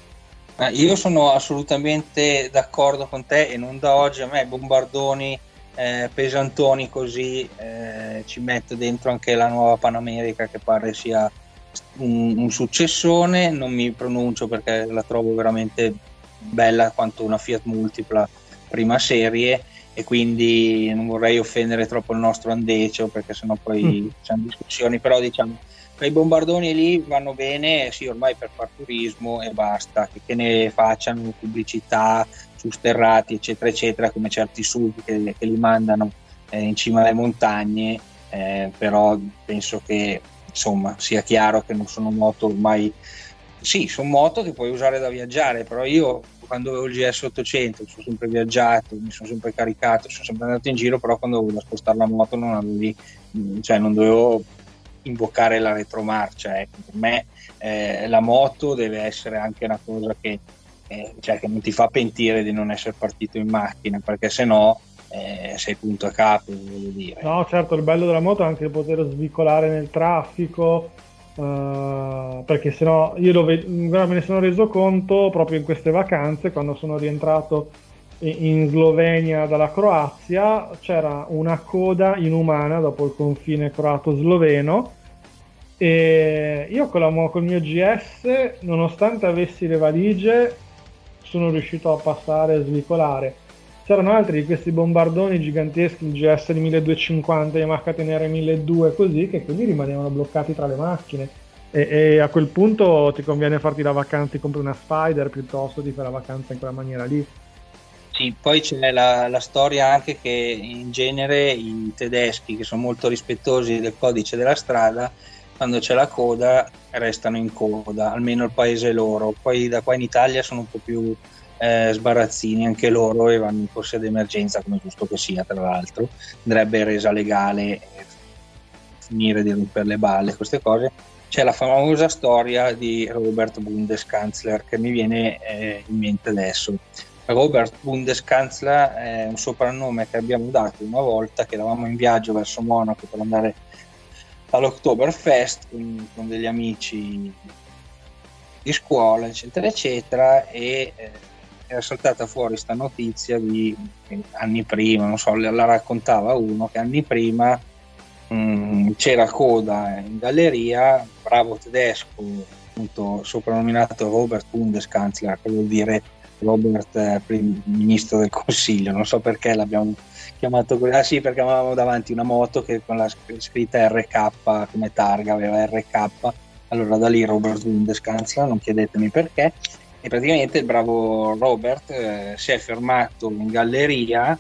Eh, io sono assolutamente d'accordo con te, e non da oggi. A me bombardoni eh, pesantoni così, eh, ci metto dentro anche la nuova Panamerica, che pare sia un, un successone. Non mi pronuncio perché la trovo veramente bella quanto una Fiat Multipla prima serie, e quindi non vorrei offendere troppo il nostro Andecio, perché sennò poi mm. c'è discussioni, però diciamo quei bombardoni lì vanno bene, sì, ormai per far turismo e basta, che, che ne facciano pubblicità su sterrati eccetera eccetera, come certi sub che, che li mandano eh, in cima alle montagne, eh, però penso che insomma sia chiaro che non sono moto ormai, sì, sono moto che puoi usare da viaggiare, però io quando avevo il G S ottocento sono sempre viaggiato, mi sono sempre caricato, sono sempre andato in giro, però quando avevo da spostare la moto non avevi, cioè non dovevo invocare la retromarcia, ecco. Per me eh, la moto deve essere anche una cosa che, eh, cioè, che non ti fa pentire di non essere partito in macchina, perché sennò eh, sei punto a capo, voglio dire. No, certo, il bello della moto è anche poter svicolare nel traffico, uh, perché sennò io lo ved- me ne sono reso conto proprio in queste vacanze, quando sono rientrato in Slovenia dalla Croazia. C'era una coda inumana dopo il confine croato-sloveno, e io con la, col mio G S, nonostante avessi le valigie, sono riuscito a passare e svicolare. C'erano altri di questi bombardoni giganteschi, il G S di milleduecentocinquanta, Yamaha T N R milleduecento, così, che quindi rimanevano bloccati tra le macchine, e, e a quel punto ti conviene farti la vacanza, ti compri una Spider piuttosto di fare la vacanza in quella maniera lì. Sì, poi c'è la, la storia anche che in genere i tedeschi, che sono molto rispettosi del codice della strada, quando c'è la coda restano in coda, almeno il paese loro. Poi da qua in Italia sono un po' più eh, sbarazzini anche loro e vanno in corsia d'emergenza, come giusto che sia, tra l'altro. Andrebbe resa legale, finire di rompere le balle, queste cose. C'è la famosa storia di Robert Bundeskanzler, che mi viene eh, in mente adesso. Robert Bundeskanzler è un soprannome che abbiamo dato una volta che eravamo in viaggio verso Monaco per andare all'Oktoberfest con, con degli amici di scuola eccetera eccetera, e eh, era saltata fuori sta notizia di eh, anni prima, non so, la raccontava uno che anni prima mh, c'era coda in galleria, bravo tedesco appunto soprannominato Robert Bundeskanzler, che vuol dire Robert eh, prim- ministro del Consiglio, non so perché l'abbiamo chiamato così. Ah sì, perché avevamo davanti una moto che con la scritta R K come targa aveva R K, allora da lì Robert Bundeskanzler, non chiedetemi perché. E praticamente il bravo Robert eh, si è fermato in galleria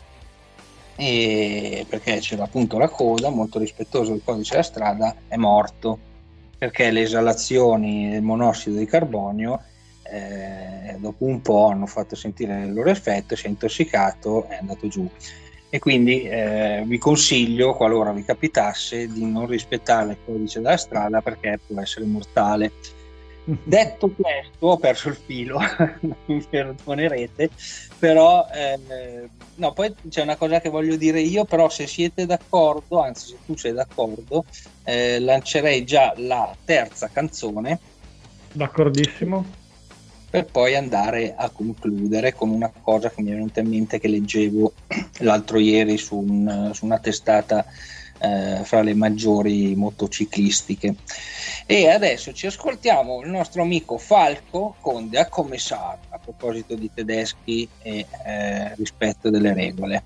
e perché c'era appunto la coda, molto rispettoso del codice della strada, è morto perché le esalazioni del monossido di carbonio Eh, dopo un po' hanno fatto sentire il loro effetto, si è intossicato, è andato giù. E quindi eh, vi consiglio, qualora vi capitasse, di non rispettare il codice della strada, perché può essere mortale. Detto questo, ho perso il filo, mi perdonerete, però eh, no, poi c'è una cosa che voglio dire io, però se siete d'accordo, anzi se tu sei d'accordo, eh, lancerei già la terza canzone. D'accordissimo. Per poi andare a concludere con una cosa che mi è venuta in mente, che leggevo l'altro ieri su, un, su una testata eh, fra le maggiori motociclistiche. E adesso ci ascoltiamo il nostro amico Falco con Der Kommissar, a proposito di tedeschi e eh, rispetto delle regole.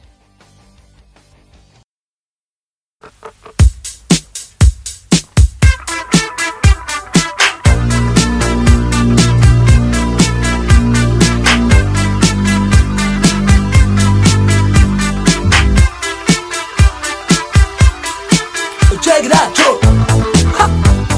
Check that joke. Ha.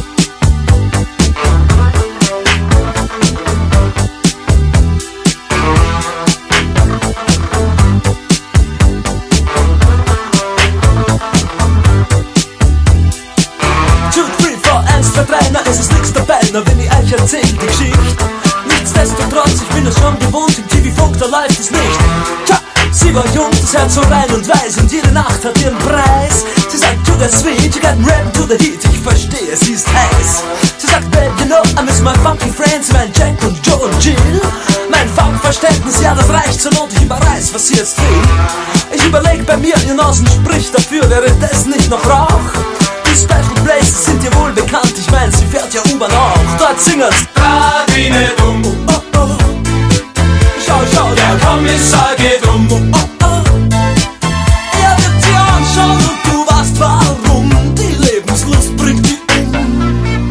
Two, three, four, eins, zwei, drei, na es ist nix dabei, na wenn ich euch erzähl die Geschichte. Nichtsdestotrotz, ich bin es schon gewohnt, im T V Funk, da läuft es nicht. Tja, sie war jung, das Herz so rein und weiß, und jede Nacht hat ihren Preis. Sie sagt, to the sweet, you got rap to the heat, ich verstehe, sie ist heiß. Sie Sagt, babe, you know, I miss my funky friends, mein Jack und Joe und Jill. Mein Funkverständnis, ja, das reicht zur Not, ich überreiß, was hier jetzt will. Ich überleg bei mir, ihr Nasen spricht dafür, wäre das nicht noch Rauch? Die Special Places sind dir wohl bekannt, ich mein, sie fährt ja U-Bahn auch. Dort singen's Radine dumm, oh, oh, oh. Schau, schau, der Kommissar geht um, oh, oh, oh. Er wird dir anschauen und du weißt warum. Die Lebenslust bringt die um.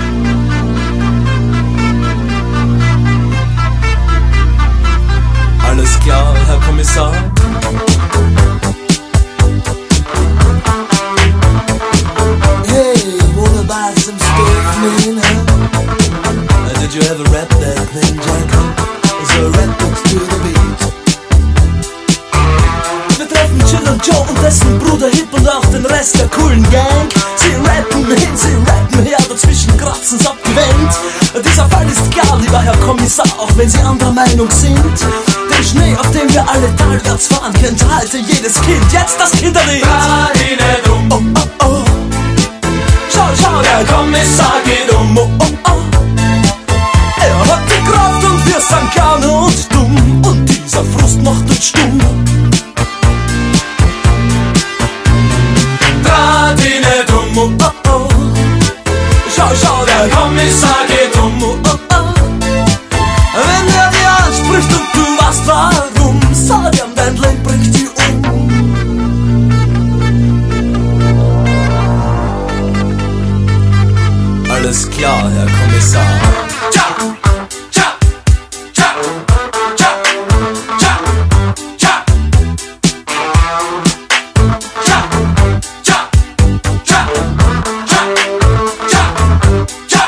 Alles klar, Herr Kommissar. Hey, wanna buy some stuff, man, huh? Did you ever rap that thing, Jack? So rap it to the beat. Wir treffen Jill und Joe und dessen Bruder Hip und auch den Rest der coolen Gang. Sie rappen hin, sie rappen her, dazwischen kratzen's abgewendet. Dieser Fall ist klar, lieber Herr Kommissar, auch wenn Sie anderer Meinung sind. Den Schnee, auf dem wir alle talwärts fahren, kennt heute jedes Kind. Jetzt das Kinderlied. Radine dumm, oh, oh, oh. Schau, schau, der Kommissar geht um, oh, oh, oh. Er hat die Kraft und wir sind gerne und dumm. Und dieser Frust macht uns stumm. Radine dumm, oh, oh, oh. Schau, schau, der Kommissar geht um, oh, oh, oh. Wenn er dir anspricht und du weißt warum, sag ihm, dein Leben bringt dich um. Alles klar, Herr Kommissar. Tja, tja, tja, tja, tja, tja. Tja, tja, tja, tja, tja, tja.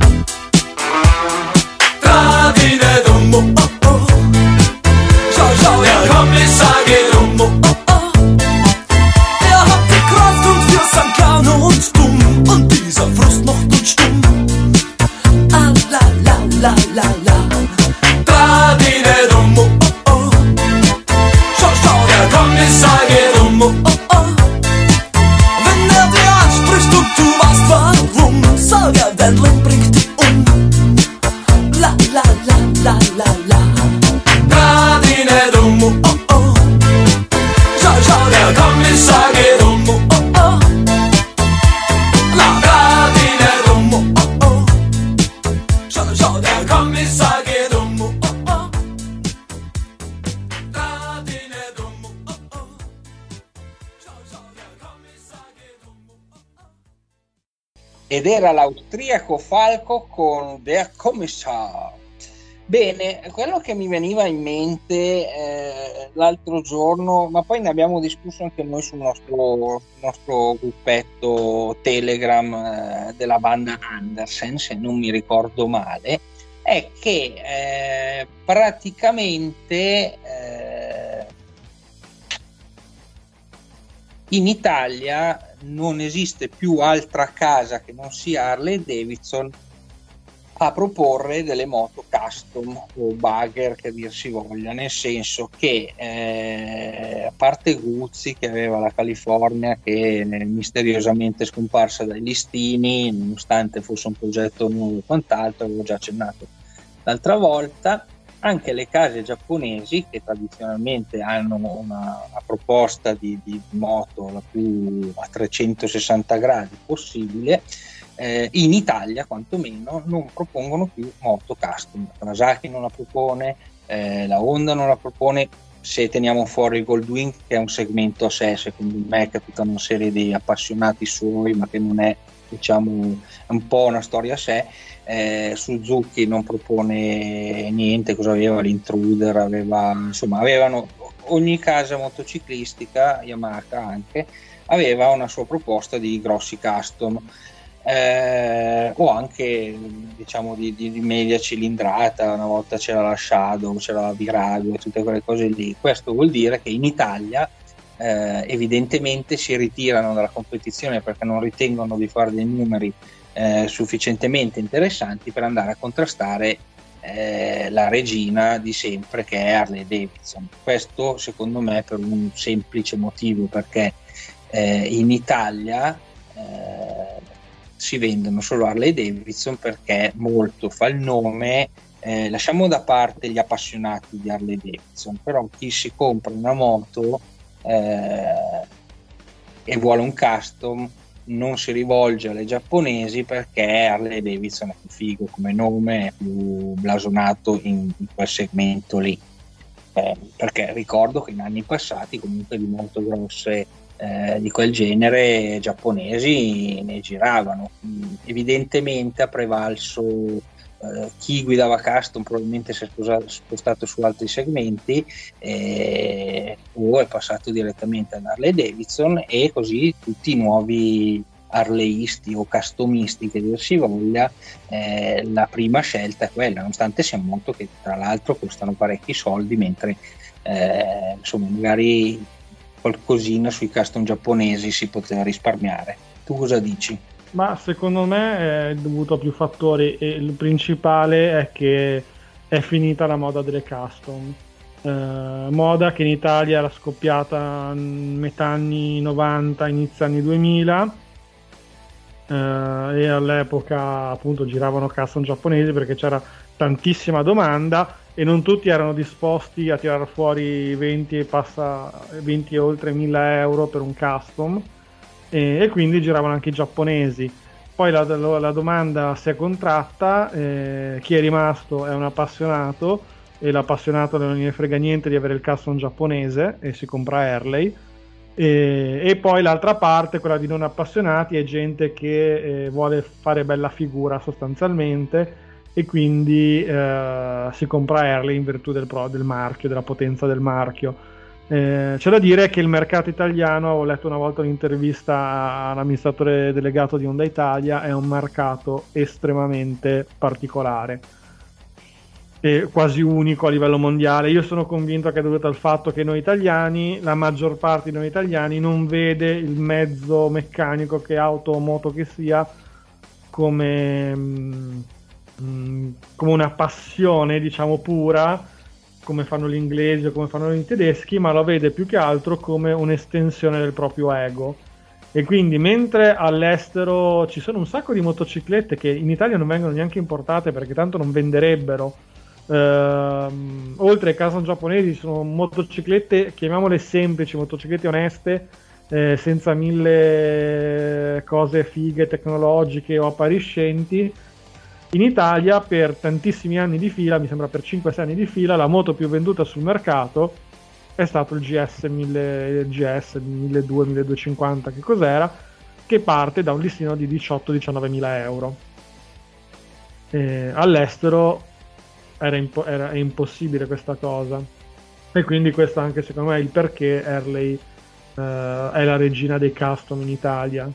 Radine dumm, oh, oh, oh. Schau, schau, der Kommissar geht um, oh, oh, oh. Er hat die Kraft und wir sind klein und dumm. Und dieser Frust macht uns stumm. Ah, la, la, la, la, la. Radine dumm, oh, oh, oh. Schau, schau, der Kommissar geht um, oh, oh, oh. Wenn er dir anspricht und du weißt warum, sag er, dein Leben bringt dich um. La, la, la, la, la, la. Radine dumm, oh, oh, oh. Schau, schau, der Kommissar geht um, oh, oh, oh. La, Radine dumm, oh, oh, oh. Schau, schau, der Kommissar geht um, oh, oh, oh. Radine dumm, oh, oh, oh. Schau, schau, der Kommissar geht um, oh, oh, oh. Ed era l'austriaco Falco con Der Kommissar. Bene, quello che mi veniva in mente eh, l'altro giorno, ma poi ne abbiamo discusso anche noi sul nostro, nostro gruppetto Telegram eh, della banda Andersen, se non mi ricordo male, è che eh, praticamente eh, in Italia non esiste più altra casa che non sia Harley Davidson a proporre delle moto custom o bugger, che dir si voglia, nel senso che eh, a parte Guzzi, che aveva la California, che è misteriosamente scomparsa dai listini nonostante fosse un progetto nuovo e quant'altro, avevo già accennato l'altra volta, anche le case giapponesi, che tradizionalmente hanno una, una proposta di, di moto la più a trecentosessanta gradi possibile, Eh, in Italia quantomeno non propongono più moto custom. La Kawasaki non la propone, eh, la Honda non la propone, se teniamo fuori il Goldwing, che è un segmento a sé secondo me, che ha tutta una serie di appassionati suoi, ma che non è, diciamo, un po' una storia a sé. eh, Suzuki non propone niente. Cosa aveva? L'Intruder, aveva, insomma avevano, ogni casa motociclistica, Yamaha anche, aveva una sua proposta di grossi custom. Eh, o anche, diciamo, di, di, di media cilindrata. Una volta c'era la Shadow, c'era la Virago e tutte quelle cose lì. Questo vuol dire che in Italia eh, evidentemente si ritirano dalla competizione perché non ritengono di fare dei numeri eh, sufficientemente interessanti per andare a contrastare eh, la regina di sempre, che è Harley Davidson. Questo secondo me per un semplice motivo, perché eh, in Italia eh, si vendono solo Harley Davidson perché molto fa il nome. Eh, lasciamo da parte gli appassionati di Harley Davidson, però chi si compra una moto eh, e vuole un custom non si rivolge alle giapponesi perché Harley Davidson è più figo come nome, è più blasonato in, in quel segmento lì, eh, perché ricordo che in anni passati comunque di moto grosse eh, di quel genere giapponesi ne giravano. Evidentemente ha prevalso Uh, chi guidava custom probabilmente si è sposato, spostato su altri segmenti eh, o è passato direttamente ad Harley Davidson, e così tutti i nuovi harleisti o customisti che dir si voglia, eh, la prima scelta è quella, nonostante sia un moto che tra l'altro costano parecchi soldi, mentre eh, insomma magari qualcosina sui custom giapponesi si poteva risparmiare. Tu cosa dici? Ma secondo me è dovuto a più fattori, e il principale è che è finita la moda delle custom, eh, moda che in Italia era scoppiata in metà anni novanta, inizio anni duemila, eh, e all'epoca appunto giravano custom giapponesi perché c'era tantissima domanda e non tutti erano disposti a tirare fuori venti e passa venti e oltre mille euro per un custom. E, e quindi giravano anche i giapponesi. Poi la, la, la domanda si è contratta, eh, chi è rimasto è un appassionato, e l'appassionato non gliene frega niente di avere il custom giapponese e si compra Harley, e, e poi l'altra parte, quella di non appassionati, è gente che eh, vuole fare bella figura sostanzialmente e quindi eh, si compra Harley in virtù del, pro, del marchio, della potenza del marchio. Eh, c'è da dire che il mercato italiano, ho letto una volta un'intervista all'amministratore delegato di Honda Italia, è un mercato estremamente particolare e quasi unico a livello mondiale. Io sono convinto che è dovuto al fatto che noi italiani, la maggior parte di noi italiani, non vede il mezzo meccanico, che auto o moto che sia, come, mm, come una passione, diciamo, pura, come fanno gli inglesi o come fanno i tedeschi, ma lo vede più che altro come un'estensione del proprio ego. E quindi mentre all'estero ci sono un sacco di motociclette che in Italia non vengono neanche importate perché tanto non venderebbero, ehm, oltre ai custom giapponesi sono motociclette, chiamiamole semplici, motociclette oneste, eh, senza mille cose fighe tecnologiche o appariscenti. In Italia per tantissimi anni di fila, mi sembra per cinque sei anni di fila, la moto più venduta sul mercato è stato il G S mille, G S milleduecento milleduecentocinquanta, che cos'era, che parte da un listino di diciotto diciannove mila euro. E all'estero era, impo- era è impossibile questa cosa, e quindi questo anche secondo me è il perché Harley uh, è la regina dei custom in Italia.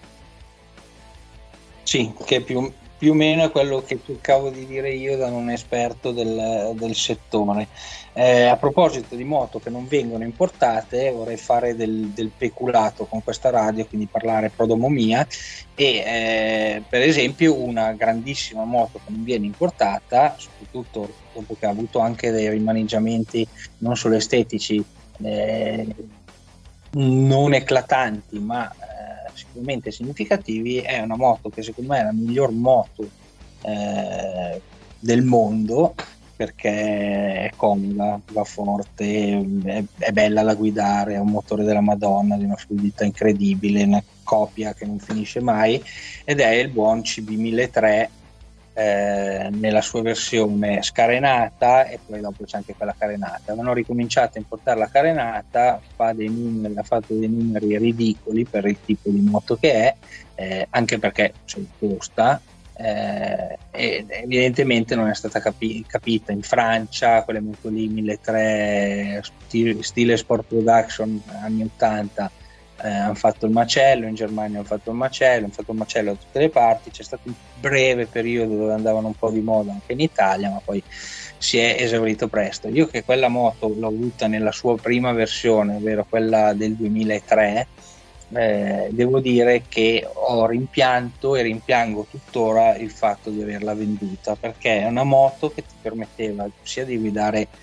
Sì, che più più o meno è quello che cercavo di dire io da non esperto del, del settore. Eh, a proposito di moto che non vengono importate, vorrei fare del, del peculato con questa radio, quindi parlare pro domo mia, e eh, per esempio una grandissima moto che non viene importata, soprattutto dopo che ha avuto anche dei rimaneggiamenti non solo estetici, eh, non eclatanti, ma sicuramente significativi, è una moto che secondo me è la miglior moto eh, del mondo, perché è comoda, va forte, è, è bella da guidare, ha un motore della Madonna di una fluidità incredibile, una copia che non finisce mai, ed è il buon C B milletrecento eh, nella sua versione scarenata, e poi dopo c'è anche quella carenata. Avevano ricominciato a importare la carenata, fa dei numeri, ha fatto dei numeri ridicoli per il tipo di moto che è, eh, anche perché cioè, costa, eh, e evidentemente non è stata capi- capita in Francia. Quelle moto lì milletrecento stile sport production anni ottanta, Eh, hanno fatto il macello, in Germania hanno fatto il macello, hanno fatto il macello da tutte le parti. C'è stato un breve periodo dove andavano un po' di moda anche in Italia, ma poi si è esaurito presto. Io che quella moto l'ho avuta nella sua prima versione, ovvero quella del duemilatré, eh, devo dire che ho rimpianto e rimpiango tuttora il fatto di averla venduta, perché è una moto che ti permetteva sia di guidare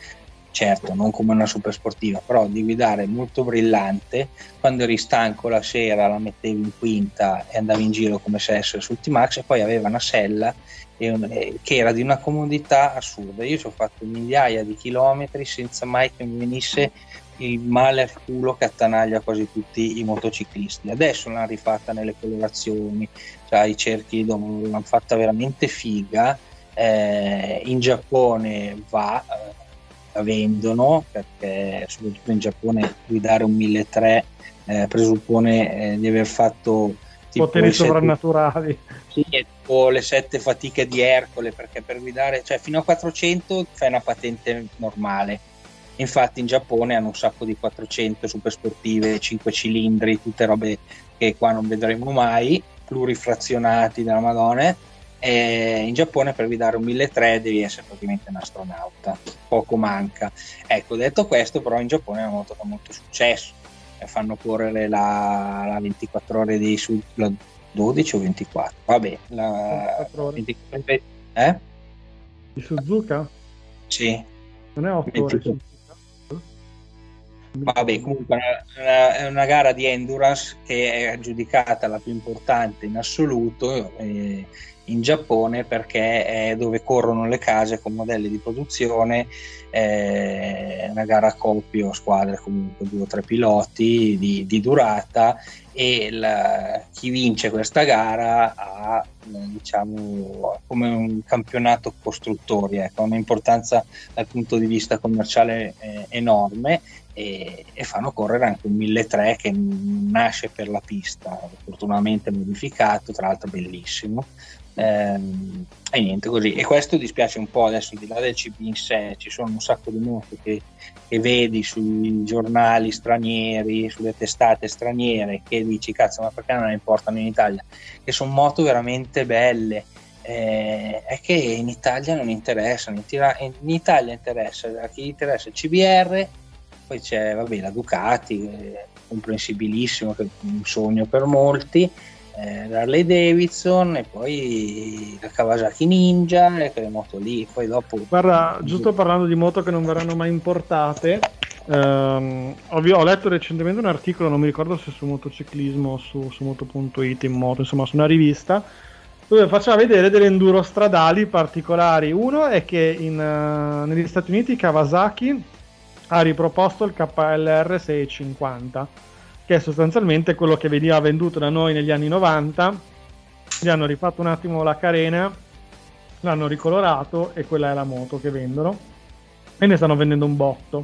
certo non come una super sportiva, però di guidare molto brillante. Quando eri stanco la sera la mettevi in quinta e andavi in giro come se essere sul T-Max, e poi aveva una sella e un, eh, che era di una comodità assurda. Io ci ho fatto migliaia di chilometri senza mai che mi venisse il male al culo che attanaglia quasi tutti i motociclisti. Adesso l'hanno rifatta nelle colorazioni, cioè i cerchi dove l'hanno fatta veramente figa. Eh, in Giappone va, eh, la vendono, perché soprattutto in Giappone guidare un milletrecento eh, presuppone eh, di aver fatto tipo poteri sovrannaturali, sì, tipo le sette fatiche di Ercole, perché per guidare, cioè fino a quattrocento fai una patente normale. Infatti in Giappone hanno un sacco di quattrocento super sportive, cinque cilindri, tutte robe che qua non vedremo mai, plurifrazionati della Madonna. E in Giappone per guidare un milletrecento devi essere praticamente un astronauta, poco manca. Ecco, detto questo, però in Giappone è una moto con molto successo, e fanno correre la, la ventiquattro ore di su, la dodici o ventiquattro, vabbè, la ventiquattro, eh? Di Suzuka? Sì, non è otto ore. Vabbè, comunque è una, è una gara di endurance che è giudicata la più importante in assoluto eh, in Giappone, perché è dove corrono le case con modelli di produzione. È una gara a coppie o squadre, comunque due o tre piloti di, di durata, e la, chi vince questa gara ha, diciamo, come un campionato costruttori, ecco, un'importanza dal punto di vista commerciale eh, enorme. E, e fanno correre anche un milletrecento che nasce per la pista, fortunatamente modificato, tra l'altro bellissimo, ehm, e niente così. E questo dispiace un po', adesso al di là del C P in sé ci sono un sacco di moto che, che vedi sui giornali stranieri, sulle testate straniere, che dici cazzo, ma perché non le importano in Italia, che sono moto veramente belle. Eh, è che in Italia non interessano, in, tira- in Italia interessa a chi interessa il C B R. Poi c'è vabbè, la Ducati, è comprensibilissimo, che è un sogno per molti, eh, l'Harley Davidson, e poi la Kawasaki Ninja, e quelle moto lì. Poi dopo, guarda, giusto parlando di moto che non verranno mai importate, ehm, ho, ho letto recentemente un articolo, non mi ricordo se su motociclismo, su, su moto punto it, in moto, insomma su una rivista, dove faceva vedere delle enduro stradali particolari. Uno è che in, uh, negli Stati Uniti Kawasaki ha riproposto il K L R seicentocinquanta, che è sostanzialmente quello che veniva venduto da noi negli anni novanta. Gli hanno rifatto un attimo la carena, l'hanno ricolorato, e quella è la moto che vendono, e ne stanno vendendo un botto.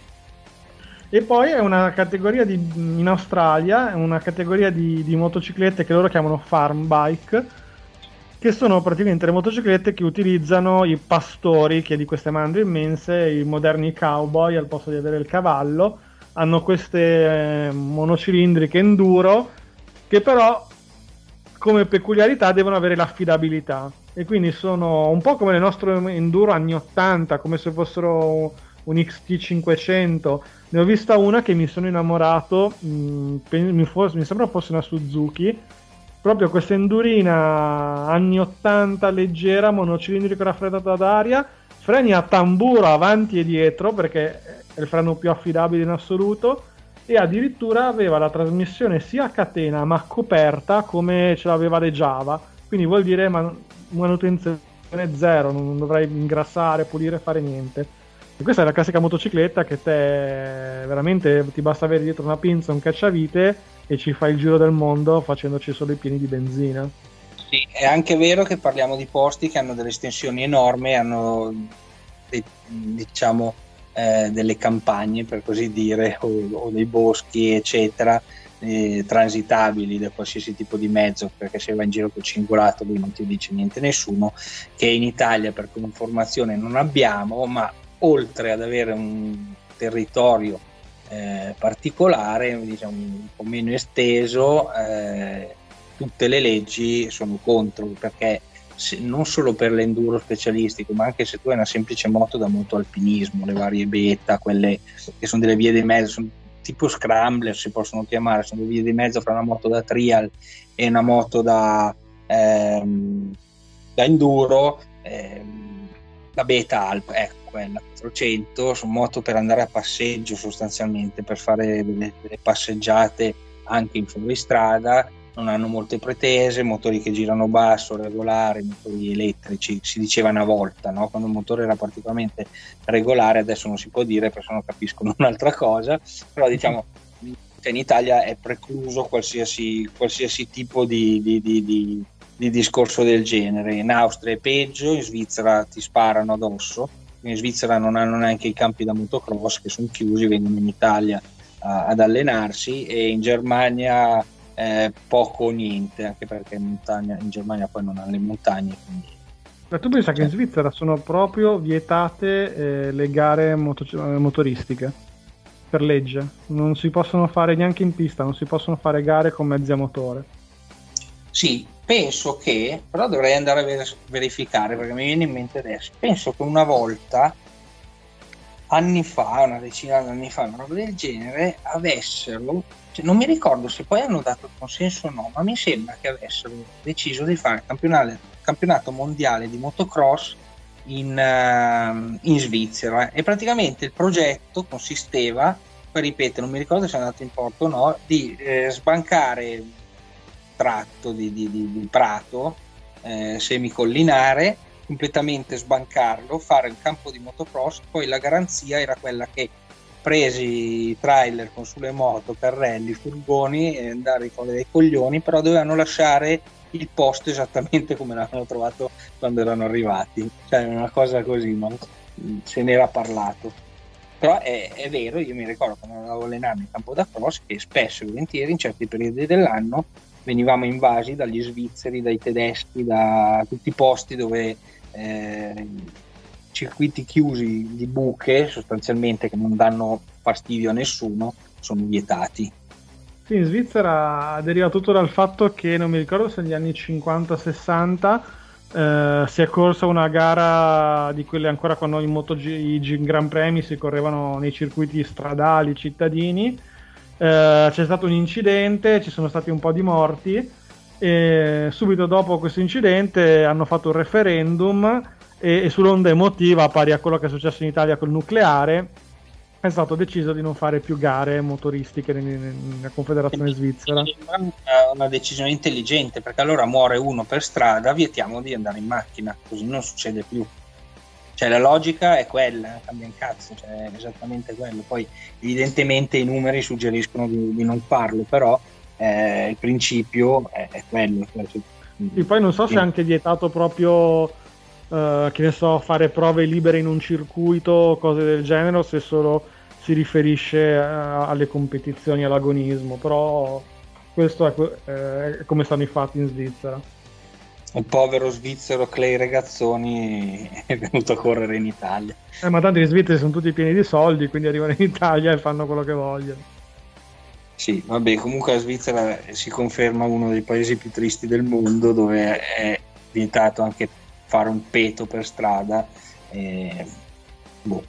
E poi è una categoria di, in Australia, è una categoria di, di motociclette che loro chiamano farm bike, che sono praticamente le motociclette che utilizzano i pastori, che di queste mandrie immense, i moderni cowboy, al posto di avere il cavallo, hanno queste eh, monocilindriche enduro, che però come peculiarità devono avere l'affidabilità, e quindi sono un po' come le nostre enduro anni ottanta, come se fossero un X T cinquecento. Ne ho vista una che mi sono innamorato, mh, mi, for- mi sembra fosse una Suzuki, proprio questa endurina anni ottanta, leggera, monocilindrico raffreddato ad aria, freni a tamburo avanti e dietro, perché è il freno più affidabile in assoluto, e addirittura aveva la trasmissione sia a catena ma coperta come ce l'aveva le Java, quindi vuol dire man- manutenzione zero, non dovrai ingrassare, pulire, fare niente. E questa è la classica motocicletta che te veramente ti basta avere dietro una pinza, un cacciavite, e ci fai il giro del mondo facendoci solo i pieni di benzina. Sì, è anche vero che parliamo di posti che hanno delle estensioni enormi, hanno dei, diciamo eh, delle campagne, per così dire, o, o dei boschi eccetera, eh, transitabili da qualsiasi tipo di mezzo, perché se vai in giro col cingolato lì non ti dice niente nessuno, che in Italia per conformazione non abbiamo, ma oltre ad avere un territorio Eh, particolare, diciamo un po' meno esteso, eh, tutte le leggi sono contro, perché se, non solo per l'enduro specialistico, ma anche se tu hai una semplice moto da motoalpinismo, le varie beta, quelle che sono delle vie di mezzo, sono tipo scrambler si possono chiamare, sono delle vie di mezzo fra una moto da trial e una moto da, ehm, da enduro, ehm, la beta Alp, ecco, quella, quattrocento, su moto per andare a passeggio sostanzialmente, per fare delle, delle passeggiate anche in fuoristrada. Non hanno molte pretese, motori che girano basso, regolare, motori elettrici, si diceva una volta, no? Quando il motore era particolarmente regolare, adesso non si può dire perché non capiscono un'altra cosa, però diciamo in Italia è precluso qualsiasi, qualsiasi tipo di, di, di, di, di discorso del genere. In Austria è peggio, in Svizzera ti sparano addosso, in Svizzera non hanno neanche i campi da motocross che sono chiusi, vengono in Italia uh, ad allenarsi, e in Germania Eh, poco o niente, anche perché in montagna, in Germania poi non hanno le montagne, quindi... Ma tu pensa che in Svizzera sono proprio vietate eh, le gare moto- motoristiche per legge, non si possono fare neanche in pista, non si possono fare gare con mezzi a motore. Sì, penso che, però dovrei andare a ver- verificare perché mi viene in mente adesso, penso che una volta, anni fa, una decina di anni fa, una roba del genere, avessero, cioè, non mi ricordo se poi hanno dato il consenso o no, ma mi sembra che avessero deciso di fare il campionato, campionato mondiale di motocross in, uh, in Svizzera, e praticamente il progetto consisteva, poi ripeto, non mi ricordo se è andato in porto o no, di eh, sbancare un tratto di, di, di, di prato eh, semicollinare, completamente sbancarlo, fare il campo di motocross. Poi la garanzia era quella che presi i trailer con sulle moto, carrelli, furgoni e andare fuori dai coglioni, però dovevano lasciare il posto esattamente come l'avevano trovato quando erano arrivati, cioè una cosa così, no? Se ne era parlato, però è, è vero. Io mi ricordo quando andavo a allenarmi in campo da cross che spesso e volentieri in certi periodi dell'anno venivamo invasi dagli svizzeri, dai tedeschi, da tutti i posti dove eh, circuiti chiusi di buche sostanzialmente che non danno fastidio a nessuno sono vietati. Sì, in Svizzera deriva tutto dal fatto che non mi ricordo se negli anni cinquanta sessanta eh, si è corsa una gara di quelle ancora quando i MotoG, i Gran Premi si correvano nei circuiti stradali cittadini. Eh, c'è stato un incidente, ci sono stati un po' di morti e subito dopo questo incidente hanno fatto un referendum e, e sull'onda emotiva, pari a quello che è successo in Italia col nucleare, è stato deciso di non fare più gare motoristiche nella Confederazione Svizzera. È una decisione intelligente, perché allora muore uno per strada, vietiamo di andare in macchina, così non succede più. Cioè la logica è quella, cambia un cazzo, cioè è esattamente quello. Poi evidentemente i numeri suggeriscono di, di non farlo, però eh, il principio è, è quello. E poi non so se è anche vietato proprio, eh, che ne so, fare prove libere in un circuito, cose del genere, o se solo si riferisce a, alle competizioni, all'agonismo, però questo è, eh, è come stanno i fatti in Svizzera. Il povero svizzero Clay Regazzoni è venuto a correre in Italia. Eh, ma tanto gli svizzeri sono tutti pieni di soldi, quindi arrivano in Italia e fanno quello che vogliono. Sì, vabbè, comunque la Svizzera si conferma uno dei paesi più tristi del mondo, dove è vietato anche fare un peto per strada. E, boh.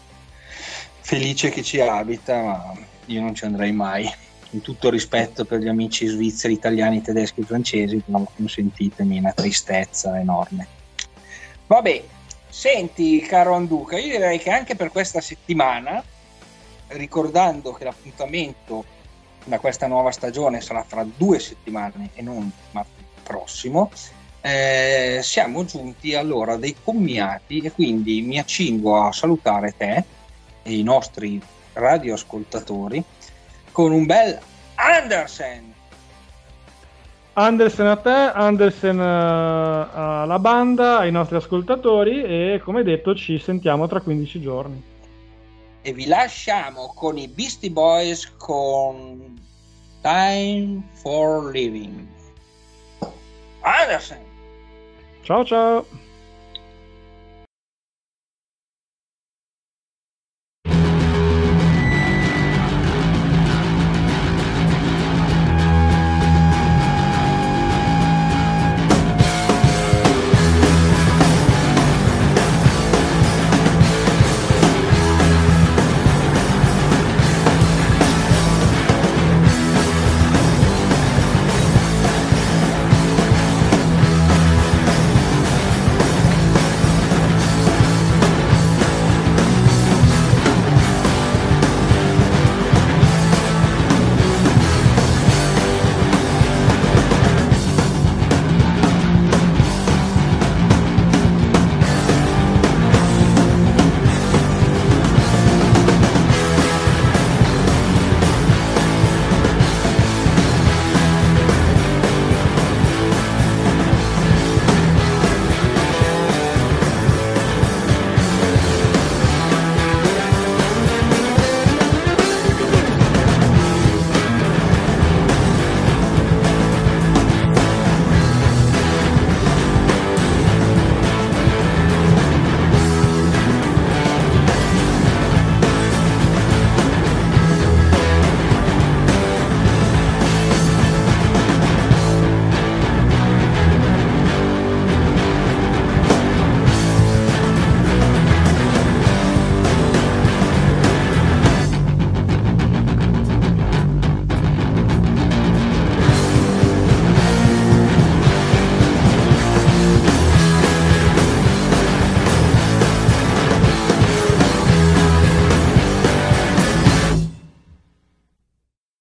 Felice che ci abita, ma io non ci andrei mai. In tutto rispetto per gli amici svizzeri, italiani, tedeschi e francesi, ma consentitemi, una tristezza enorme. Vabbè, senti caro Anduca, io direi che anche per questa settimana, ricordando che l'appuntamento da questa nuova stagione sarà fra due settimane e non martedì prossimo, eh, siamo giunti all'ora dei commiati, e quindi mi accingo a salutare te e i nostri radioascoltatori con un bel Andersen. Andersen a te, Andersen alla banda, ai nostri ascoltatori, e come detto ci sentiamo tra quindici giorni. E vi lasciamo con i Beastie Boys con Time for Living. Andersen. Ciao ciao.